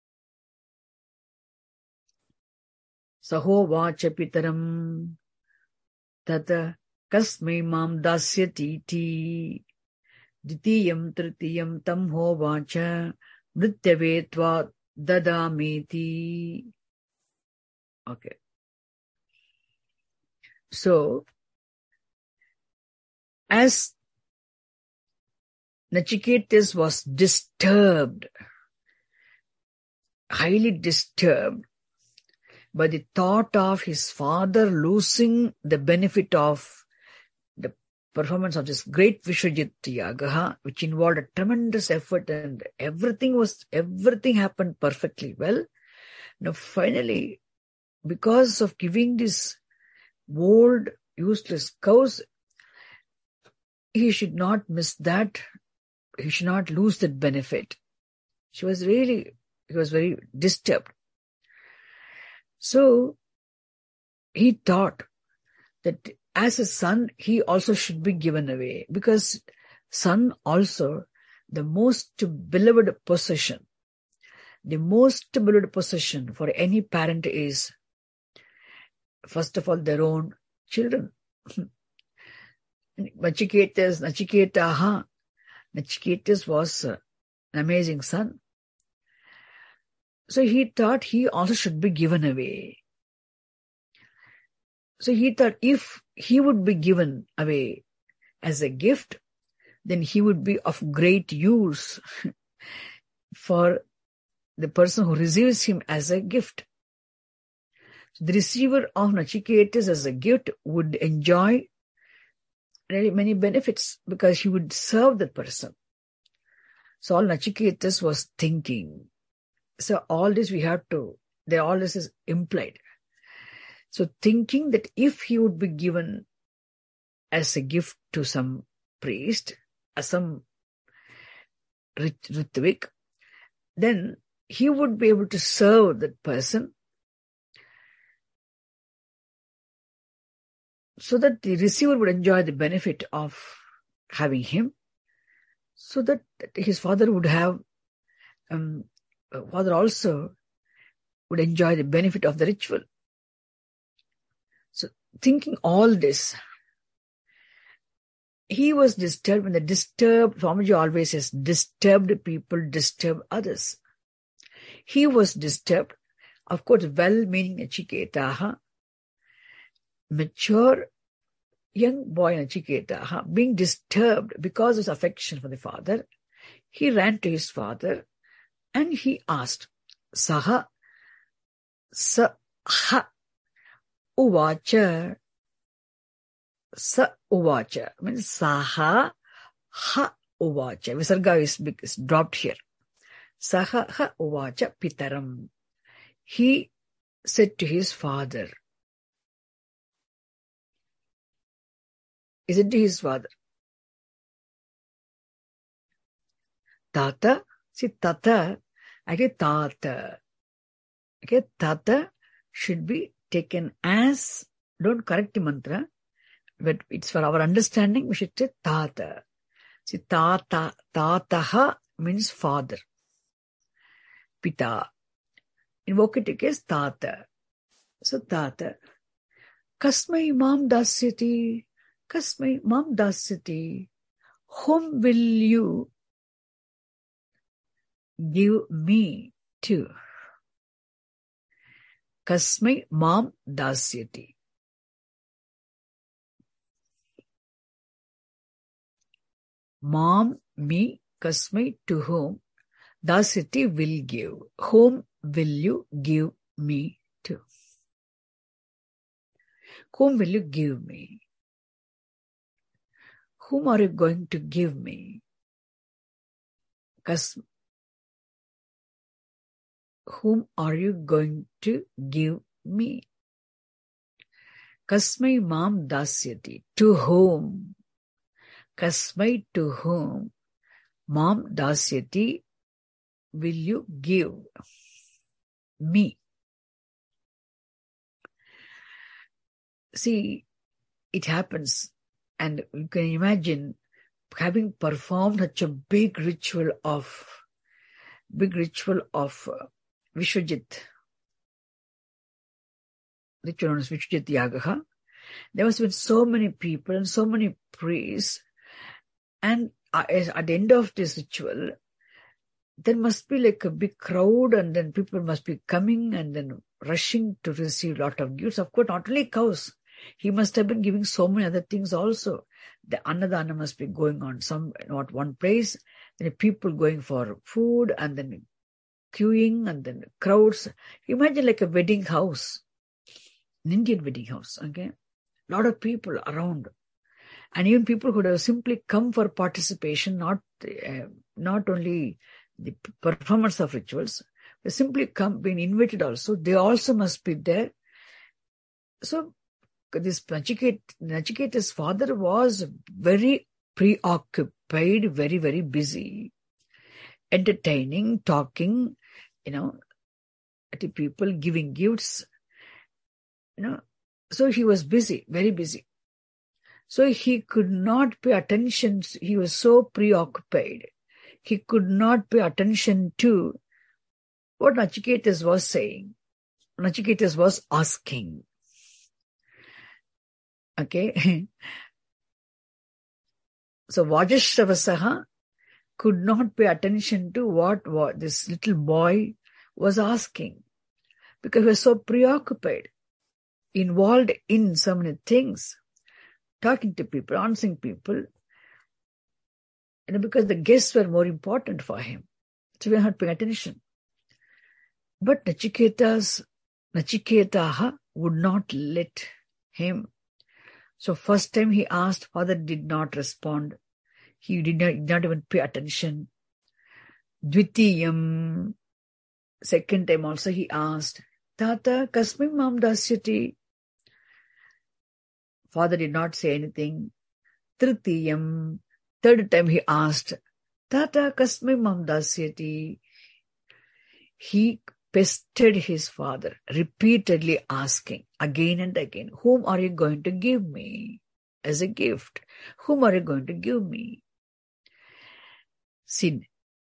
Saho vacha pitaram. Tata kasmai mam dasyati iti. Dvitiyam tritiyam tamho vacha. Mrityavetva dadamiti. Okay. So, as Nachiketas was disturbed, highly disturbed by the thought of his father losing the benefit of the performance of this great Vishwajit Yagaha, which involved a tremendous effort, and everything was, everything happened perfectly well. Now finally, because of giving this old useless cows, he should not miss that. He should not lose that benefit. She was really, he was very disturbed. So he thought that as a son, he also should be given away, because son also, the most beloved possession, the most beloved possession for any parent is, first of all, their own children. Nachiketas, Nachiketaha. Nachiketas was an amazing son. So he thought he also should be given away. So he thought if he would be given away as a gift, then he would be of great use for the person who receives him as a gift. So the receiver of Nachiketas as a gift would enjoy really many benefits because he would serve that person. So all Nachiketas was thinking. So all this we have to, there all this is implied. So thinking that if he would be given as a gift to some priest, as some Ritvik, then he would be able to serve that person so that the receiver would enjoy the benefit of having him, so that his father would have, um, father also would enjoy the benefit of the ritual. So thinking all this, he was disturbed. When the disturbed, Swamiji always says, disturbed people disturb others. He was disturbed, of course, well-meaning Nachiketaha, mature young boy Nachiketaha, being disturbed because of his affection for the father. He ran to his father and he asked, Saha Saha Uvacha. Sa Uvacha means Saha Ha Uvacha. Visarga is, is dropped here. Saha Ha Uvacha Pitaram. He said to his father. He said to his father, Tata. See, Tata, okay, Tata. Okay, Tata should be taken as, don't correct the mantra, but it's for our understanding, we should say Tata. See, Tata, Tataha means father. Pita. In vocative case, Tata. So, Tata. Kasmai mam dasyati. Kasmai mam dasyati. Whom will you give me to? Kasmai mam dasyati. Mom, me, kasmai, to whom, dasyati will give. Whom will you give me to? Whom will you give me? Whom are you going to give me? Kas, whom are you going to give me? Kasmai mam dasyati. To whom? Kasmai, to whom, mam dasyati, will you give me? See, it happens, and you can imagine having performed such a big ritual of, big ritual of uh, Vishwajit, ritual known as Vishwajit Yagaha. There must have been so many people and so many priests. And at the end of this ritual, there must be like a big crowd, and then people must be coming and then rushing to receive a lot of gifts. Of course, not only cows. He must have been giving so many other things also. The Annadana must be going on some, not one place. Then people going for food and then queuing and then crowds. Imagine like a wedding house, an Indian wedding house, okay? A lot of people around. And even people who have simply come for participation, not uh, not only the performance of rituals, they simply come, being invited also, they also must be there. So this Nachiketa, Nachiketa's father was very preoccupied, very, very busy, entertaining, talking, you know, to people, giving gifts, you know. So he was busy, very busy. So he could not pay attention. He was so preoccupied. He could not pay attention to what Nachiketas was saying. Nachiketas was asking. Okay. So Vajashravasaha could not pay attention to what, what this little boy was asking, because he was so preoccupied, involved in so many things, talking to people, answering people, you know, because the guests were more important for him. So we were not paying attention. But Nachiketas, Nachiketaha would not let him. So first time he asked, father did not respond. He did not, did not even pay attention. Dvitiyam, second time also he asked, Tata, kasmim mam dasyati. Father did not say anything. Tritiyam, third time he asked, Tata, kasmim mam dasyati. He pestered his father, repeatedly asking again and again, whom are you going to give me as a gift? Whom are you going to give me? See,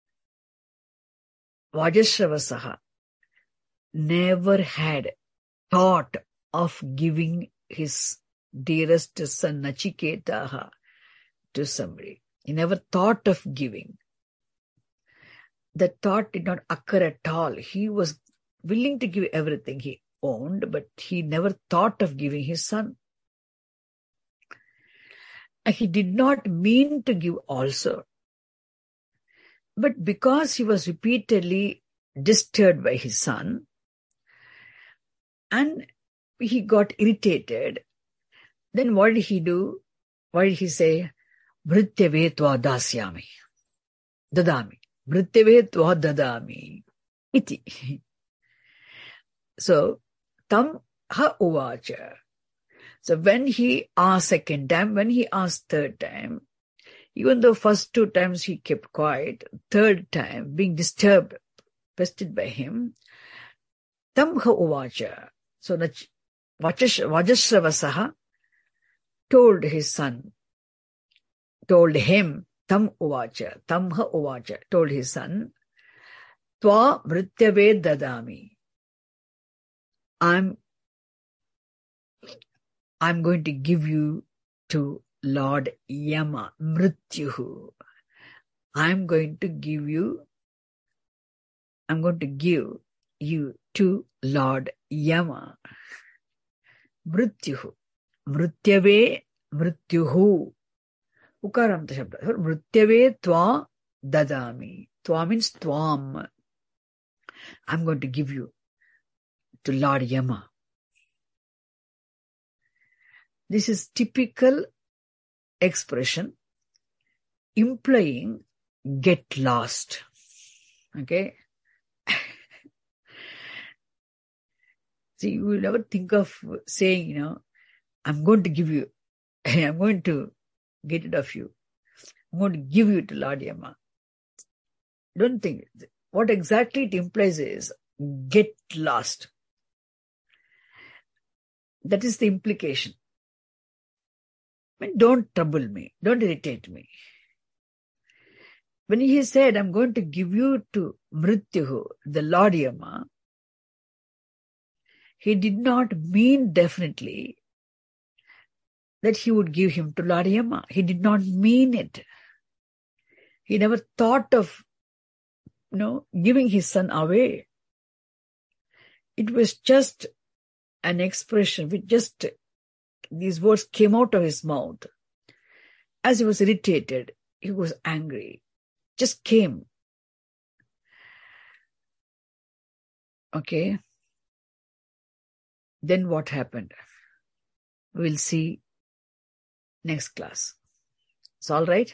Vajashravasaha never had thought of giving his dearest son Nachiketaha to somebody. He never thought of giving. That thought did not occur at all. He was willing to give everything he owned, but he never thought of giving his son. And he did not mean to give also. But because he was repeatedly disturbed by his son, and he got irritated, then what did he do? What did he say? Vrityave tva dasyami. Dadami. Vrityave tva dadami. Iti. So, tam ha uvacha. So when he asked second time, when he asked third time, even though first two times he kept quiet, third time being disturbed, pestered by him, tam ha uvacha. So Vajashravasaha told his son, told him, tam uvacha, tam ha uvacha, told his son, tva vrityave dadami. I'm, I'm going to give you to Lord Yama, Mrityuhu. I'm going to give you, I'm going to give you to Lord Yama. Mrityuhu. Mrityave, Mrityuhu. Ukaramta shabda. Mrityave tva dadami. Tva means tvam. I'm going to give you to Lord Yama. This is typical expression implying get lost. Okay. See, you will never think of saying, you know, I'm going to give you, I'm going to get rid of you. I'm going to give you to Lord Yama. Don't think. What exactly it implies is get lost. That is the implication. I mean, don't trouble me. Don't irritate me. When he said, I'm going to give you to Mrityuhu, the Lord Yama, he did not mean definitely that he would give him to Lord Yama. He did not mean it. He never thought of, you know, giving his son away. It was just an expression which just, these words came out of his mouth. As he was irritated, he was angry. Just came. Okay. Then what happened? We'll see next class. It's all right?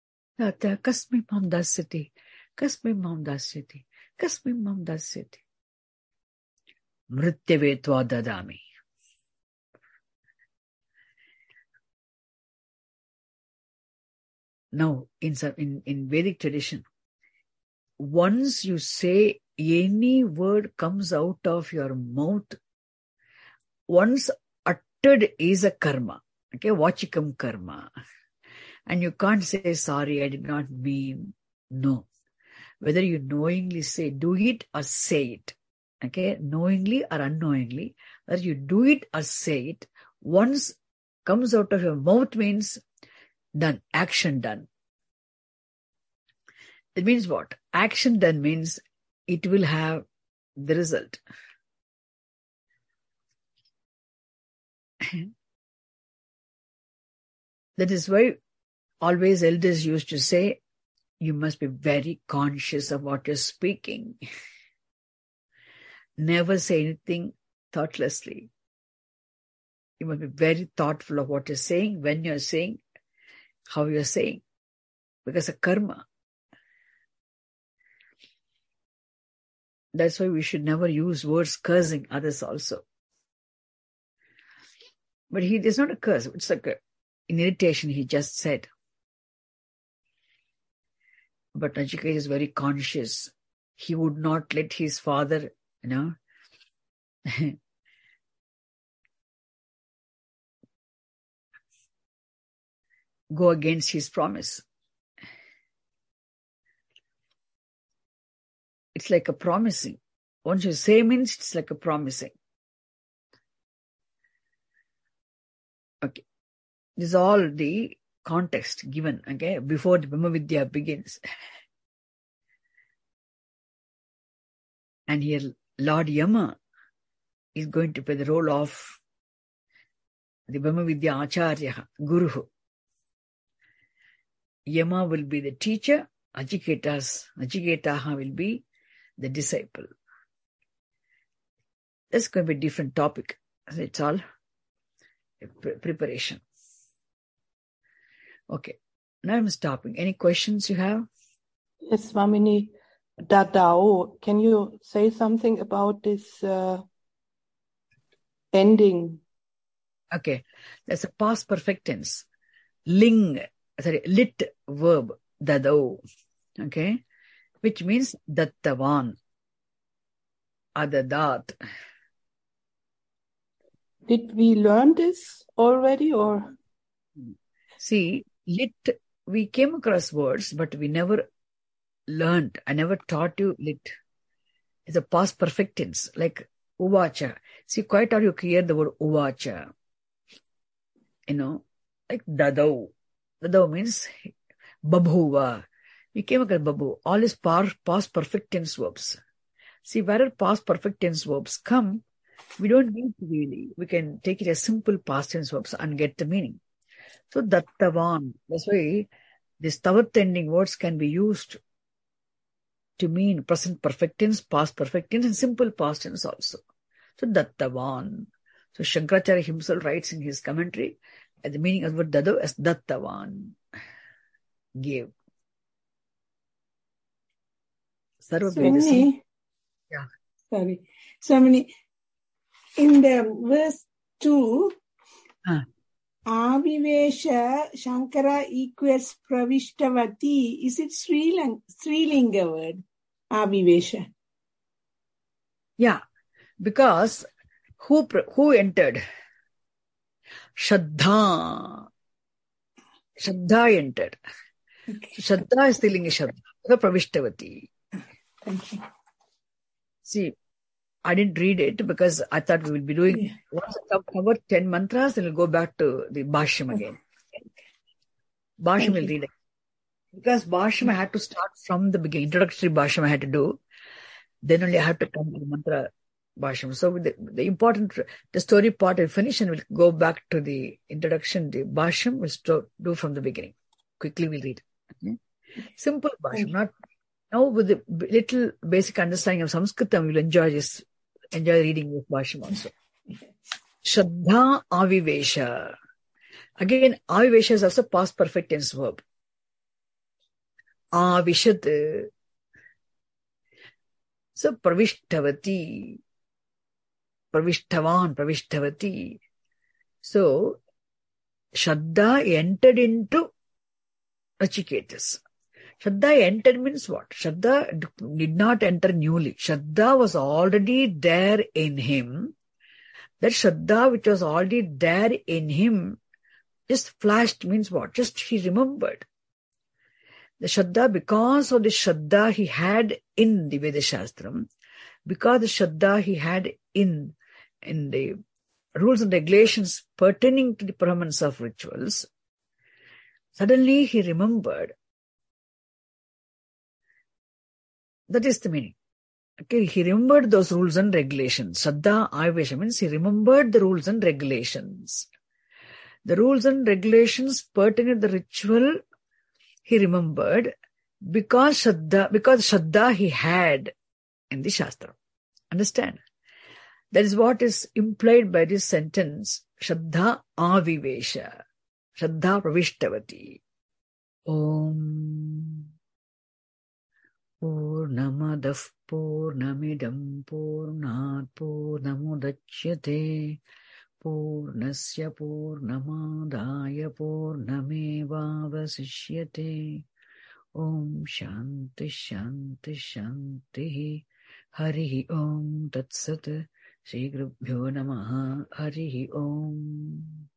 Tata, kasmi mam dasyati, kasmi mam dasyati, kasmi mam dasyati. mrityavetva dadami. Now, in, in, in Vedic tradition, once you say any word comes out of your mouth, once uttered is a karma. Okay, vachikam karma. And you can't say, sorry, I did not mean. No. Whether you knowingly say, do it or say it. Okay, knowingly or unknowingly, whether you do it or say it, once comes out of your mouth means done, action done. It means what? Action done means it will have the result. That is why always elders used to say, you must be very conscious of what you're speaking. Never say anything thoughtlessly. You must be very thoughtful of what you're saying, when you're saying, how you're saying. Because of karma. That's why we should never use words cursing others also. But he is not a curse. It's like a, an irritation he just said. But Nachiketa is very conscious. He would not let his father, you know, go against his promise. It's like a promising. Once you say means it's like a promising. Okay. This is all the context given, okay, before the Brahma Vidya begins. And here Lord Yama is going to play the role of the Brahma Vidya Acharya, Guru. Yama will be the teacher, Nachiketas, Nachiketaha will be the disciple. That's going to be a different topic. It's all preparation. Okay. Now I'm stopping. Any questions you have? Yes, Swamini. Dadao, can you say something about this uh, ending? Okay. That's a past perfect tense. Ling, sorry, lit verb, dadao. Okay. Which means dattavan, adadat. Did we learn this already or? See, lit, we came across words, but we never learned. I never taught you lit. It's a past perfect tense, like uvacha. See, quite how you hear the word uvacha. You know, like dadau. Dadau means babhuva. We came across babu. All is past perfect tense verbs. See, wherever past perfect tense verbs come, we don't need to really. We can take it as simple past tense verbs and get the meaning. So, dattavan. That's why these tavat ending words can be used to mean present perfect tense, past perfect tense, and simple past tense also. So, dattavan. So, Shankaracharya himself writes in his commentary at the meaning of the word dadav as dattavan. Gave. So many, yeah. Sorry. So many. In the verse two, huh. Avivesha Shankara equals Pravishtavati. Is it Sri Lang- Srilinga word? Avivesha. Yeah. Because who who entered? Shraddha. Shraddha entered. Okay. Shraddha is still in Shraddha. Pravishtavati. Thank you. See, I didn't read it because I thought we will be doing, yeah. Once I cover ten mantras, then we'll go back to the Bhashyam again. Bhashyam will read it. Because Bhashyam I had to start from the beginning. Introductory Bhashyam I had to do. Then only I had to come to the mantra Bhashyam. So the, the important, the story part will finish and we'll go back to the introduction. The Bhashyam we'll st- do from the beginning. Quickly we'll read. Okay? Simple Bhashyam, not... Now, with the little basic understanding of Sanskritam, you'll enjoy this, enjoy reading this Bhashyam also. Shraddha avivesha. Again, avivesha is also past perfect tense verb. Avishat. So, pravishtavati. Pravishtavan, Pravishhtavati. So, Shraddha entered into Nachiketas. Shraddha entered means what? Shraddha did not enter newly. Shraddha was already there in him. That Shraddha which was already there in him just flashed means what? Just he remembered. The Shraddha, because of the Shraddha he had in the Veda Shastram, because the Shraddha he had in, in the rules and regulations pertaining to the performance of rituals, suddenly he remembered. That is the meaning. Okay, he remembered those rules and regulations. Shraddha Avesha means he remembered the rules and regulations. The rules and regulations pertaining to the ritual, he remembered because Shraddha, because Shraddha he had in the Shastra. Understand? That is what is implied by this sentence, Shraddha Avivesha, Shraddha Pravishhtavati. Om Purnamadav Purnamidam Purnat Purnamudachyate Purnasya Purnamadaya Purnamevavasishyate. Om Shanti Shanti Shanti. Harihi Om Tat Sat. Shri Gurubhyo Namaha. Harihi Om.